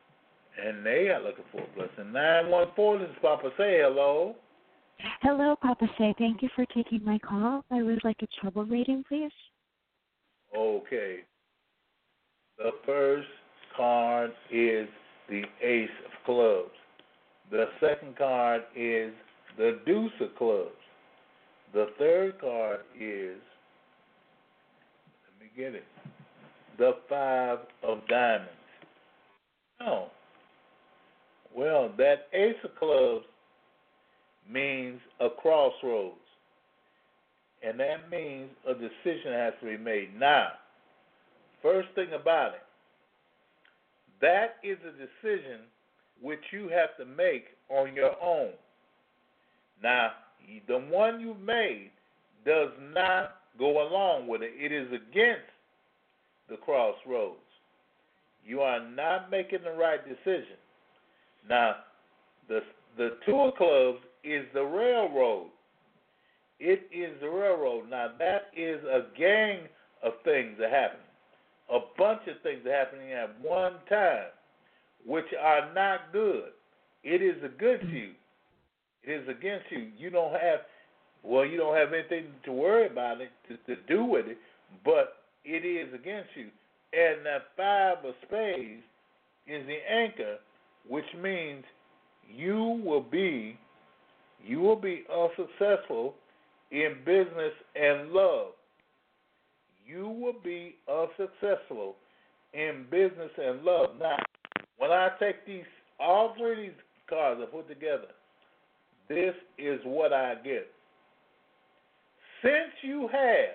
And they are looking for a blessing. nine one four, this is Papa Say. Hello.
Hello, Papa Say. Thank you for taking my call. I would like a trouble rating, please.
Okay. The first card is the Ace of Clubs. The second card is the Deuce of Clubs. The third card is, let me get it, the Five of Diamonds. Oh. Well, that Ace of Clubs means a crossroads. And that means a decision has to be made. Now, first thing about it, that is a decision which you have to make on your own. Now, the one you made does not go along with it. It is against the crossroads. You are not making the right decision. Now, the the Two of Clubs is the railroad. It is the railroad. Now, that is a gang of things that happen. A bunch of things that are happening at one time, which are not good. It is against you. It is against you. You don't have, well, you don't have anything to worry about it, to, to do with it, but it is against you. And that Five of Spades is the anchor, which means you will be, you will be unsuccessful in business and love. You will be unsuccessful in business and love. Now, when I take these, all three of these cards I put together, this is what I get. Since you have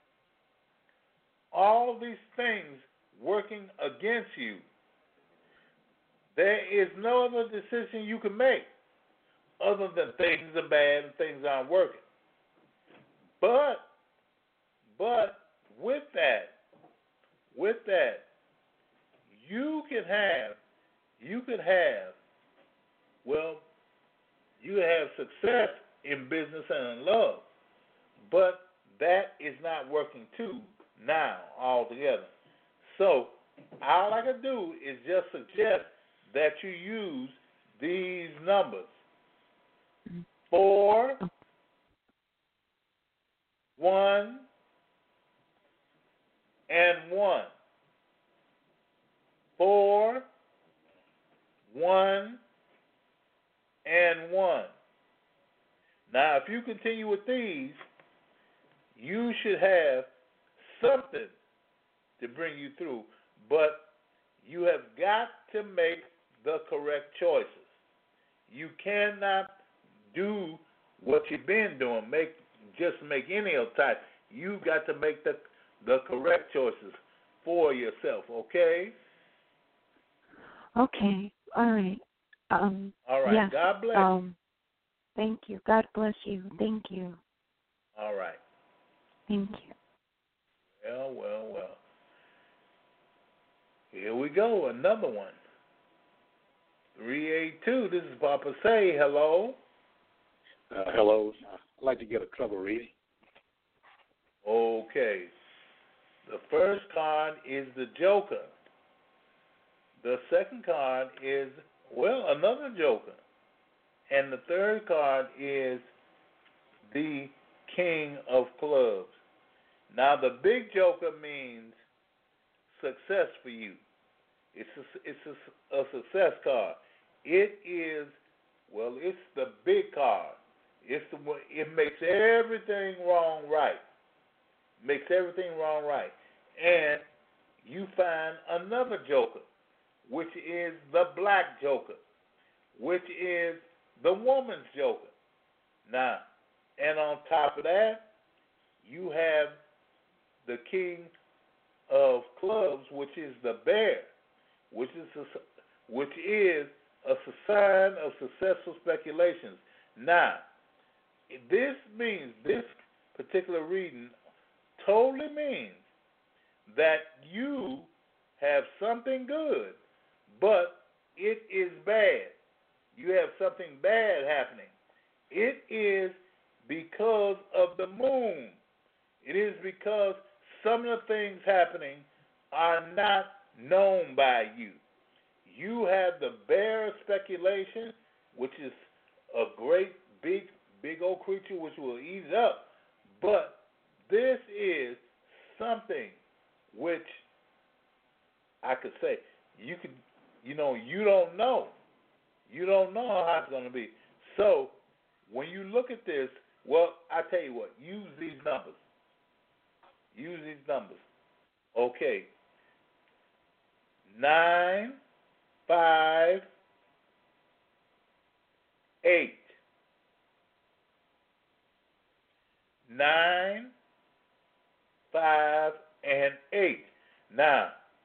all these things working against you, there is no other decision you can make other than things are bad and things aren't working. But, but with that, with that, you can have, you can have, well, you have success in business and in love, but that is not working too now altogether. So all I can do is just suggest that you use these numbers. Four, one, and one. Four, one, and one. Now, if you continue with these, you should have something to bring you through, but you have got to make the correct choices. You cannot do what you've been doing, make just make any old type. You've got to make the the correct choices for yourself, okay?
Okay. All right. Um,
All right.
yes,
God bless.
Um, thank you. God bless you. Thank you.
All right.
Thank you.
Well, well, well. Here we go. Another one. three eight two. This is Papa Say. Hello.
Uh, hello. I'd like to get a trouble reading.
Okay. The first card is the Joker. The second card is, well, another Joker. And the third card is the King of Clubs. Now, the big Joker means success for you. It's a, it's a, a success card. It is, well, it's the big card. It's the it makes everything wrong right. Makes everything wrong right. And you find another Joker, which is the black Joker, which is the woman's Joker. Now, and on top of that, you have the King of Clubs, which is the bear, which is a, which is a sign of successful speculations. Now, this means, this particular reading totally means that you have something good, but it is bad. You have something bad happening. It is because of the moon. It is because some of the things happening are not known by you. You have the bear of speculation, which is a great big big old creature which will eat it up. But this is something which I could say you could, you know, you don't know. You don't know how it's going to be. So when you look at this, well, I tell you what, use these numbers. Use these numbers. Okay. Nine, five, eight. Nine, five, and eight. Now,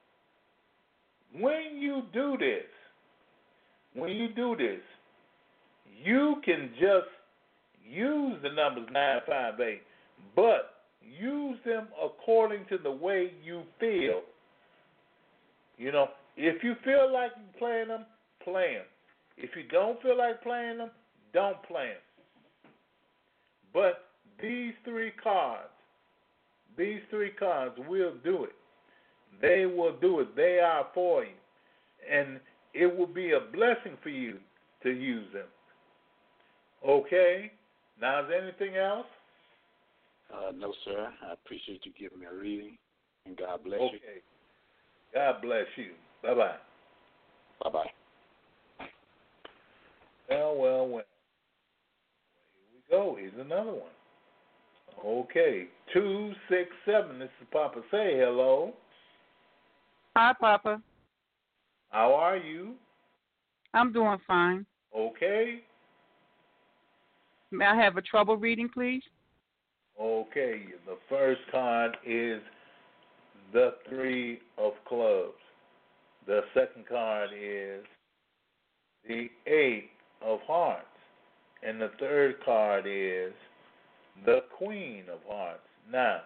when you do this, when you do this, you can just use the numbers nine, five, eight, but use them according to the way you feel. You know, if you feel like playing them, play them. If you don't feel like playing them, don't play them. But these three cards, these three cards will do it. They will do it. They are for you. And it will be a blessing for you to use them. Okay? Now, is there anything else?
Uh, no, sir. I appreciate you giving me a reading, and God bless
okay.
you.
Okay. God bless you. Bye-bye.
Bye-bye.
Well, well, well. Here we go. Here's another one. Okay. two six seven. This is Papa Say. Hello.
Hi, Papa.
How are you?
I'm doing fine.
Okay.
May I have a trouble reading, please?
Okay. The first card is the Three of Clubs. The second card is the Eight of Hearts. And the third card is the Queen of Hearts. Now,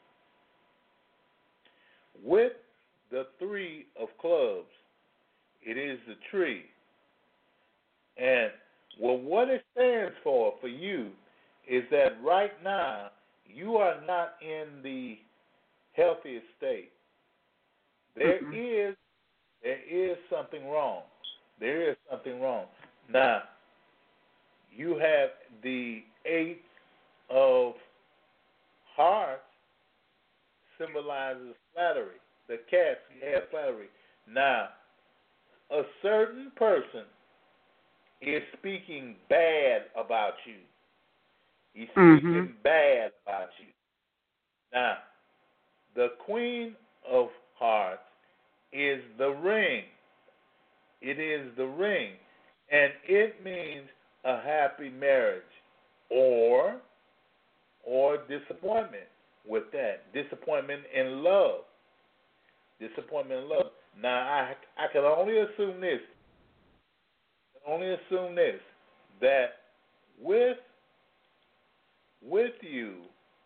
with the Three of Clubs, it is the tree. And well, what it stands for for you is that right now you are not in the healthiest state. There mm-hmm. is there is something wrong. There is something wrong. Now, you have the Eight of Hearts symbolizes flattery. The cat has flattery. Now, a certain person is speaking bad about you. He's speaking mm-hmm. bad about you. Now, the Queen of Hearts is the ring. It is the ring. And it means a happy marriage or or disappointment with that. Disappointment in love. Disappointment in love. Now, I I can only assume this. I can only assume this, that with with you,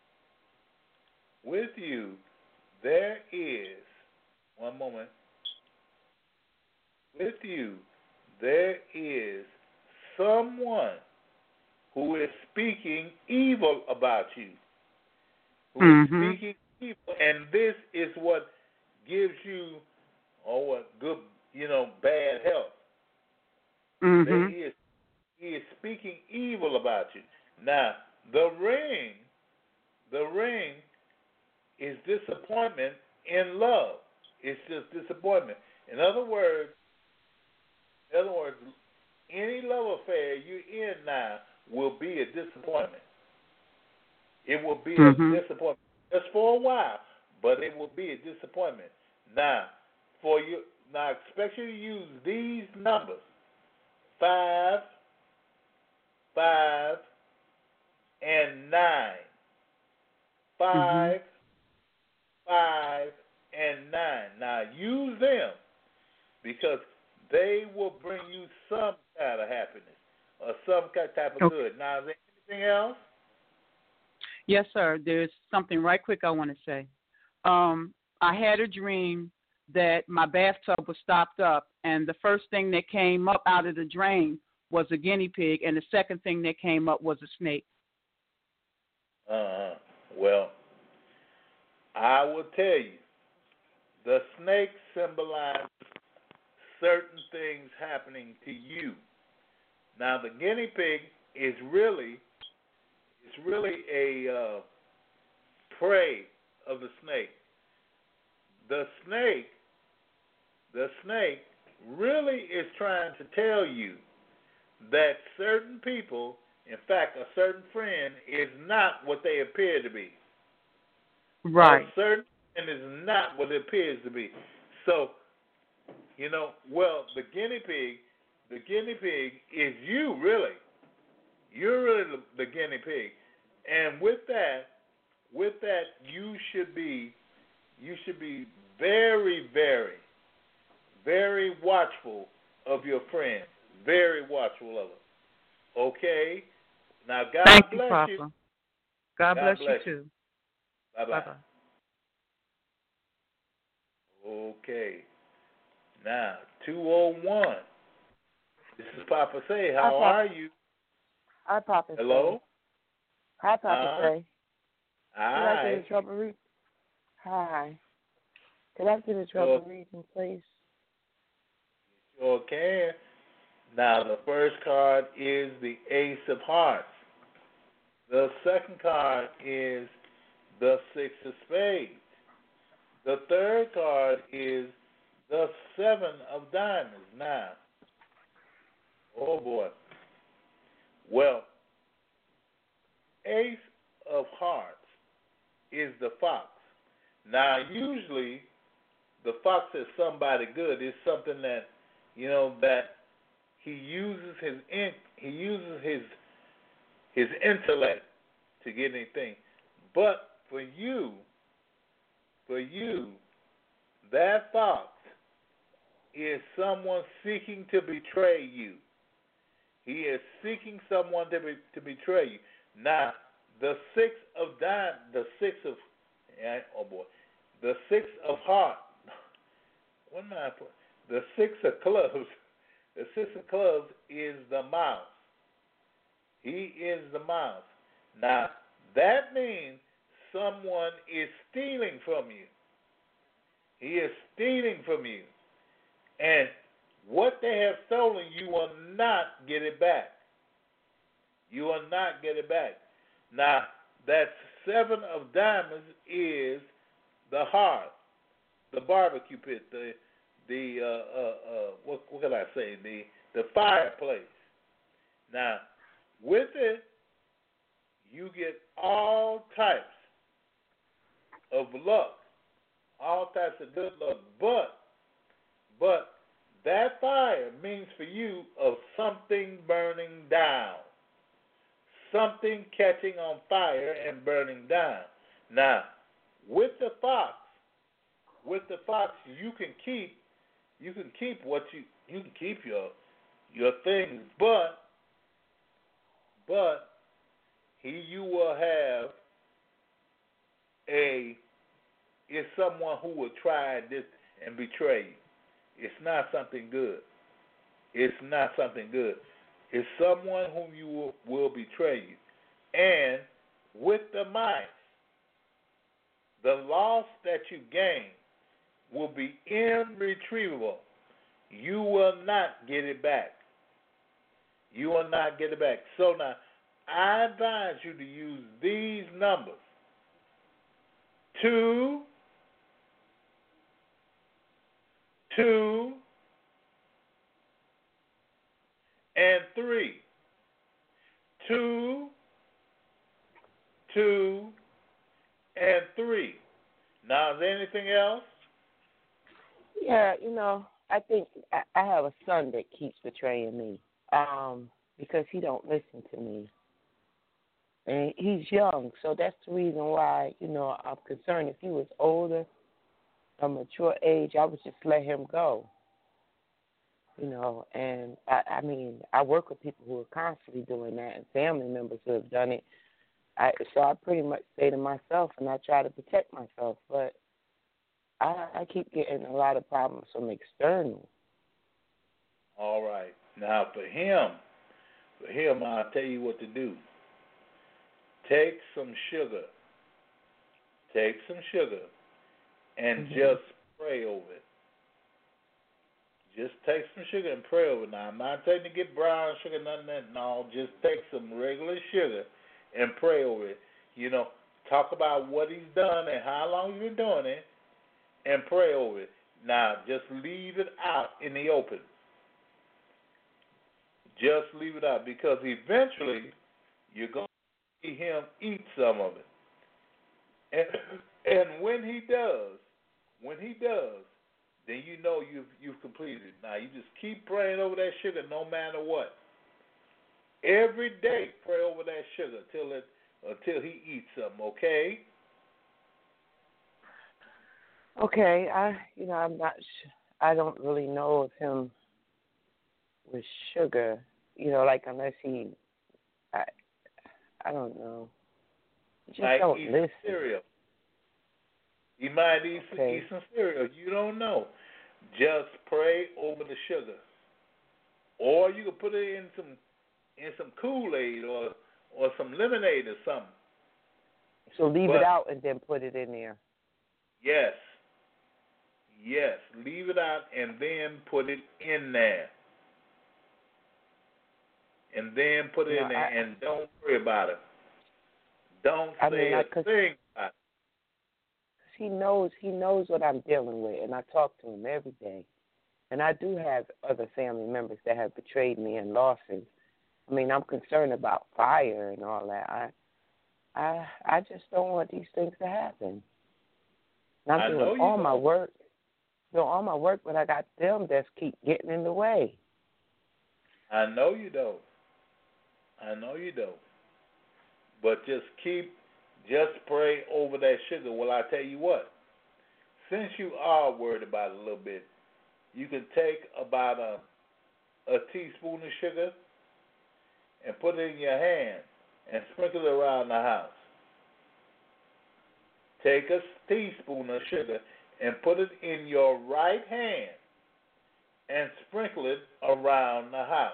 with you, there is, one moment, with you, there is someone who is speaking evil about you, who mm-hmm. is speaking evil, and this is what gives you, oh, what good, you know, bad health. Mm-hmm. He is, he is speaking evil about you. Now, the ring, the ring is disappointment in love. It's just disappointment. In other words, in other words, any love affair you're in now will be a disappointment. It will be mm-hmm. a disappointment just for a while, but it will be a disappointment. Now, for you, now expect you to use these numbers: five, five, and nine. Five, mm-hmm. five, and nine. Now use them because they will bring you some kind of happiness or some type of okay. good. Now, is there anything else?
Yes, sir. There's something right quick I want to say. Um, I had a dream that my bathtub was stopped up, and the first thing that came up out of the drain was a guinea pig, and the second thing that came up was a snake.
Uh-huh. Well, I will tell you, the snake symbolizes certain things happening to you. Now, the guinea pig is really, it's really a uh, prey of the snake. The snake, the snake really is trying to tell you that certain people, in fact, a certain friend, is not what they appear to be.
Right.
A certain friend is not what it appears to be. So, you know, well, the guinea pig, the guinea pig is you, really. You're really the, the guinea pig. And with that, with that, you should be, you should be very, very, very watchful of your friends. Very watchful of them. Okay? Now, God
Thank
bless
you, Papa.
you.
God,
God
bless,
bless
you, too.
Bye-bye.
Bye-bye.
Okay. Now, two oh one. This is Papa Say. How
Hi, Papa.
are you?
Hi, Papa.
Hello?
Say. Hi, Papa.
Uh,
Say. Could I
Hi.
get a trouble reading? Hi. Could I get a trouble
Sure.
reading, please?
Sure can. Now, the first card is the Ace of Hearts. The second card is the Six of Spades. The third card is the Seven of Diamonds. Now, oh boy. Well, Ace of Hearts is the fox. Now, usually, the fox is somebody good. It's something that, you know, that he uses his in, he uses his his intellect to get anything. But for you, for you, that fox is someone seeking to betray you. He is seeking someone to be, to betray you. Now, the six of dime, the six of, oh boy, the six of heart. What am I putting? The six of clubs. The six of clubs is the mouse. He is the mouse. Now, that means someone is stealing from you. He is stealing from you. And what they have stolen, you will not get it back. You will not get it back. Now, that seven of diamonds is the hearth, the barbecue pit, the the uh, uh, uh, what, what can I say? The the fireplace. Now, with it, you get all types of luck, all types of good luck. But but that fire means for you of something burning down, something catching on fire and burning down. Now, with the fox, with the fox, you can keep, you can keep what you, you can keep your, your things, but, but he, you will have a, is someone who will try this and betray you. It's not something good. It's not something good. It's someone whom you will, will betray you. And with the mice, the loss that you gain will be irretrievable. You will not get it back. You will not get it back. So now, I advise you to use these numbers. Two, two, and three. Two, two, and three. Now, is there anything else?
Yeah, you know, I think I, I have a son that keeps betraying me um, because he don't listen to me. And he's young, so that's the reason why, you know, I'm concerned. If he was older, a mature age, I would just let him go. You know, and I, I mean, I work with people who are constantly doing that and family members who have done it. I, so I pretty much stay to myself and I try to protect myself. But I, I keep getting a lot of problems from external.
All right. Now, for him, for him, I'll tell you what to do. Take some sugar. Take some sugar and
Mm-hmm.
just spray over it. Just take some sugar and pray over it. Now, I'm not saying to get brown sugar, nothing that. No, just take some regular sugar and pray over it. You know, talk about what he's done and how long you've been doing it, and pray over it. Now, just leave it out in the open. Just leave it out, because eventually you're going to see him eat some of it. And, and when he does, when he does, then you know you've you've completed it. Now, you just keep praying over that sugar no matter what. Every day, pray over that sugar until it until he eats some. Okay.
Okay. I you know I'm not. I don't really know of him with sugar. You know, like unless he. I. I don't know. You just
might
don't
eat
listen.
Some cereal. He might eat,
okay.
eat some cereal. You don't know. Just pray over the sugar, or you can put it in some in some Kool-Aid or or some lemonade or something.
So leave
but,
it out and then put it in there.
Yes, yes. Leave it out and then put it in there, and then put it
no,
in there,
I,
and don't worry about it. Don't
I
say
mean,
a
I,
thing about it.
He knows he knows what I'm dealing with, and I talk to him every day. And I do have other family members that have betrayed me and losses. I mean, I'm concerned about fire and all that. I, I, I just don't want these things to happen. And I'm doing all my work, doing all my work, but I got them that keep getting in the way.
I know you don't. I know you don't. But just keep. Just pray over that sugar. Well, I tell you what, since you are worried about it a little bit, you can take about a, a teaspoon of sugar and put it in your hand and sprinkle it around the house. Take a teaspoon of sugar and put it in your right hand and sprinkle it around the house.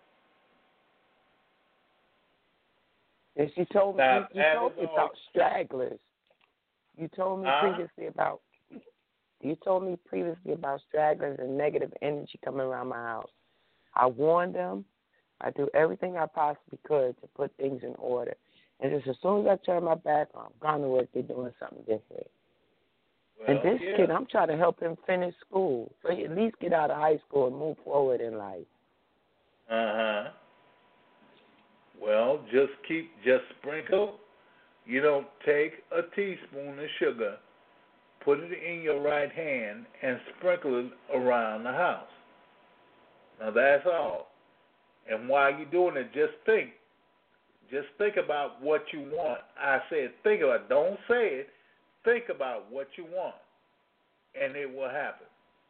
Yes, you told me.
Now,
you, you told me about stragglers. You told me
huh?
previously about. You told me previously about stragglers and negative energy coming around my house. I warned them. I do everything I possibly could to put things in order. And just as soon as I turn my back on, I'm gone to work. They're doing something different. Well, and this
yeah.
kid, I'm trying to help him finish school, so he at least get out of high school and move forward in life.
Uh huh. Well, just keep, just sprinkle. You know, take a teaspoon of sugar, put it in your right hand, and sprinkle it around the house. Now, that's all. And while you're doing it, just think. Just think about what you want. I said think about it. Don't say it. Think about what you want, and it will happen.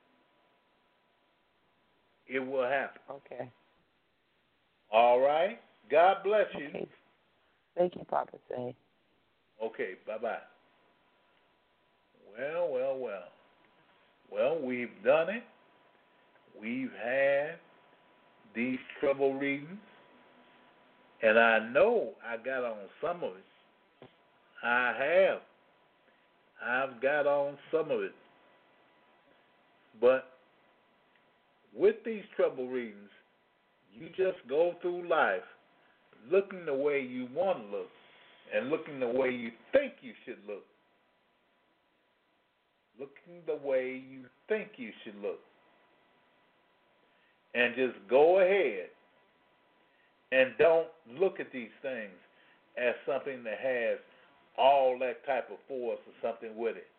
It will happen.
Okay.
All right? God bless you.
Okay. Thank you, Papa Say.
Okay, bye-bye. Well, well, well. Well, we've done it. We've had these trouble readings, and I know I got on some of it. I have. I've got on some of it. But with these trouble readings, you just go through life looking the way you want to look and looking the way you think you should look. Looking the way you think you should look. And just go ahead and don't look at these things as something that has all that type of force or something with it.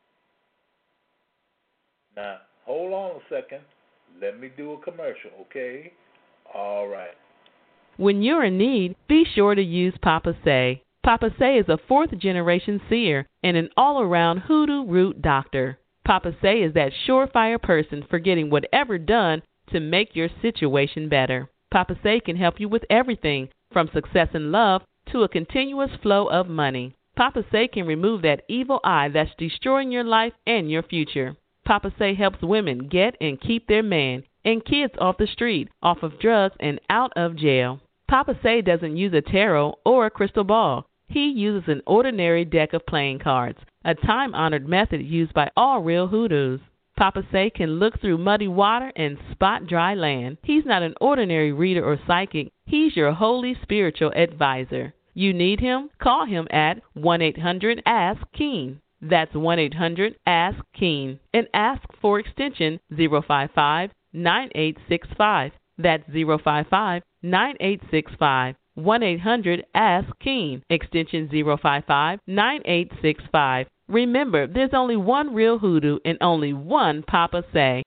Now, hold on a second. Let me do a commercial, okay? All right.
When you're in need, be sure to use Papa Say. Papa Say is a fourth-generation seer and an all-around hoodoo root doctor. Papa Say is that surefire person for getting whatever done to make your situation better. Papa Say can help you with everything from success in love to a continuous flow of money. Papa Say can remove that evil eye that's destroying your life and your future. Papa Say helps women get and keep their man and kids off the street, off of drugs, and out of jail. Papa Say doesn't use a tarot or a crystal ball. He uses an ordinary deck of playing cards, a time-honored method used by all real hoodoos. Papa Say can look through muddy water and spot dry land. He's not an ordinary reader or psychic. He's your holy spiritual advisor. You need him? Call him at one eight hundred ask keen. That's one eight hundred ask keen. And ask for extension zero five five nine eight six five. That's zero five five nine eight six five. one eight hundred ask keen. Extension zero five five nine eight six five. Remember, there's only one real hoodoo and only one Papa Say.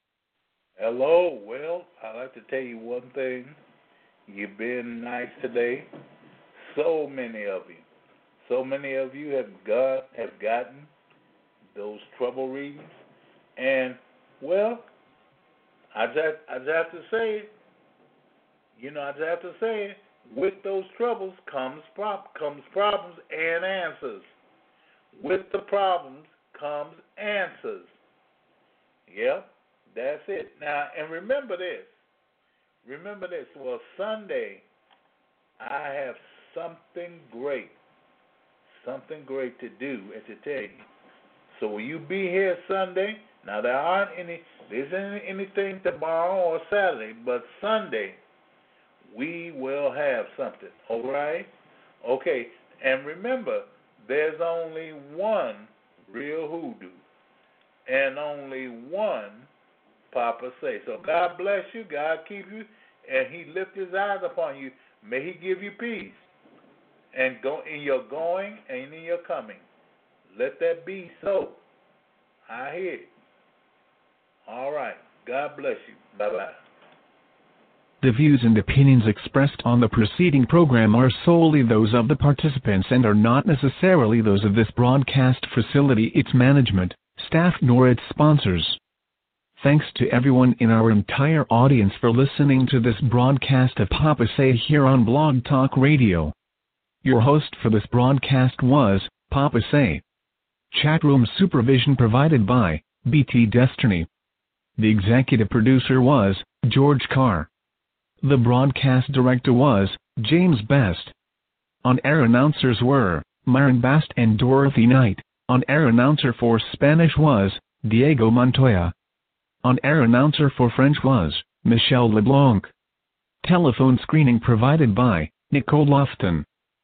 Hello. Well, I'd like to tell you one thing. You've been nice today. So many of you. So many of you have got have gotten those trouble readings. And, well, I just, I just have to say it. You know, I just have to say it. With those troubles comes, prop, comes problems and answers. With the problems comes answers. Yep, that's it. Now, and remember this. Remember this. Well, Sunday, I have something great. Something great to do and to tell you. So will you be here Sunday? Now, there aren't any, there isn't anything tomorrow or Saturday, but Sunday, we will have something. All right? Okay, and remember, there's only one real hoodoo and only one Papa Say. So God bless you, God keep you, and he lift his eyes upon you. May he give you peace and go in your going and in your coming. Let that be so. I hear it. All right. God bless you. Bye-bye.
The views and opinions expressed on the preceding program are solely those of the participants and are not necessarily those of this broadcast facility, its management, staff, nor its sponsors. Thanks to everyone in our entire audience for listening to this broadcast of Papa Say here on Blog Talk Radio. Your host for this broadcast was Papa Say. Chatroom supervision provided by B T Destiny. The executive producer was George Carr. The broadcast director was James Best. On-air announcers were Myron Bast and Dorothy Knight. On-air announcer for Spanish was Diego Montoya. On-air announcer for French was Michelle LeBlanc. Telephone screening provided by Nicole Lofton.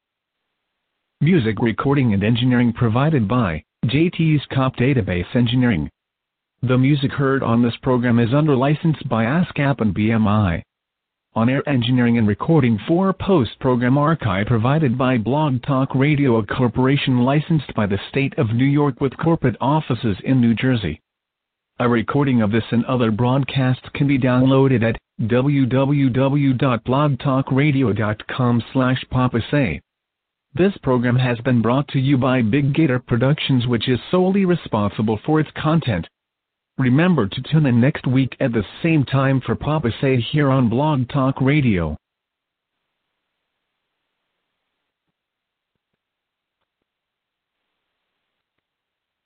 Music recording and engineering provided by J T's Cop Database Engineering. The music heard on this program is under license by ASCAP and B M I. On-air engineering and recording for post-program archive provided by Blog Talk Radio, a corporation licensed by the state of New York with corporate offices in New Jersey. A recording of this and other broadcasts can be downloaded at w w w dot blog talk radio dot com slash papasay. This program has been brought to you by Big Gator Productions, which is solely responsible for its content. Remember to tune in next week at the same time for Papa Say here on Blog Talk Radio.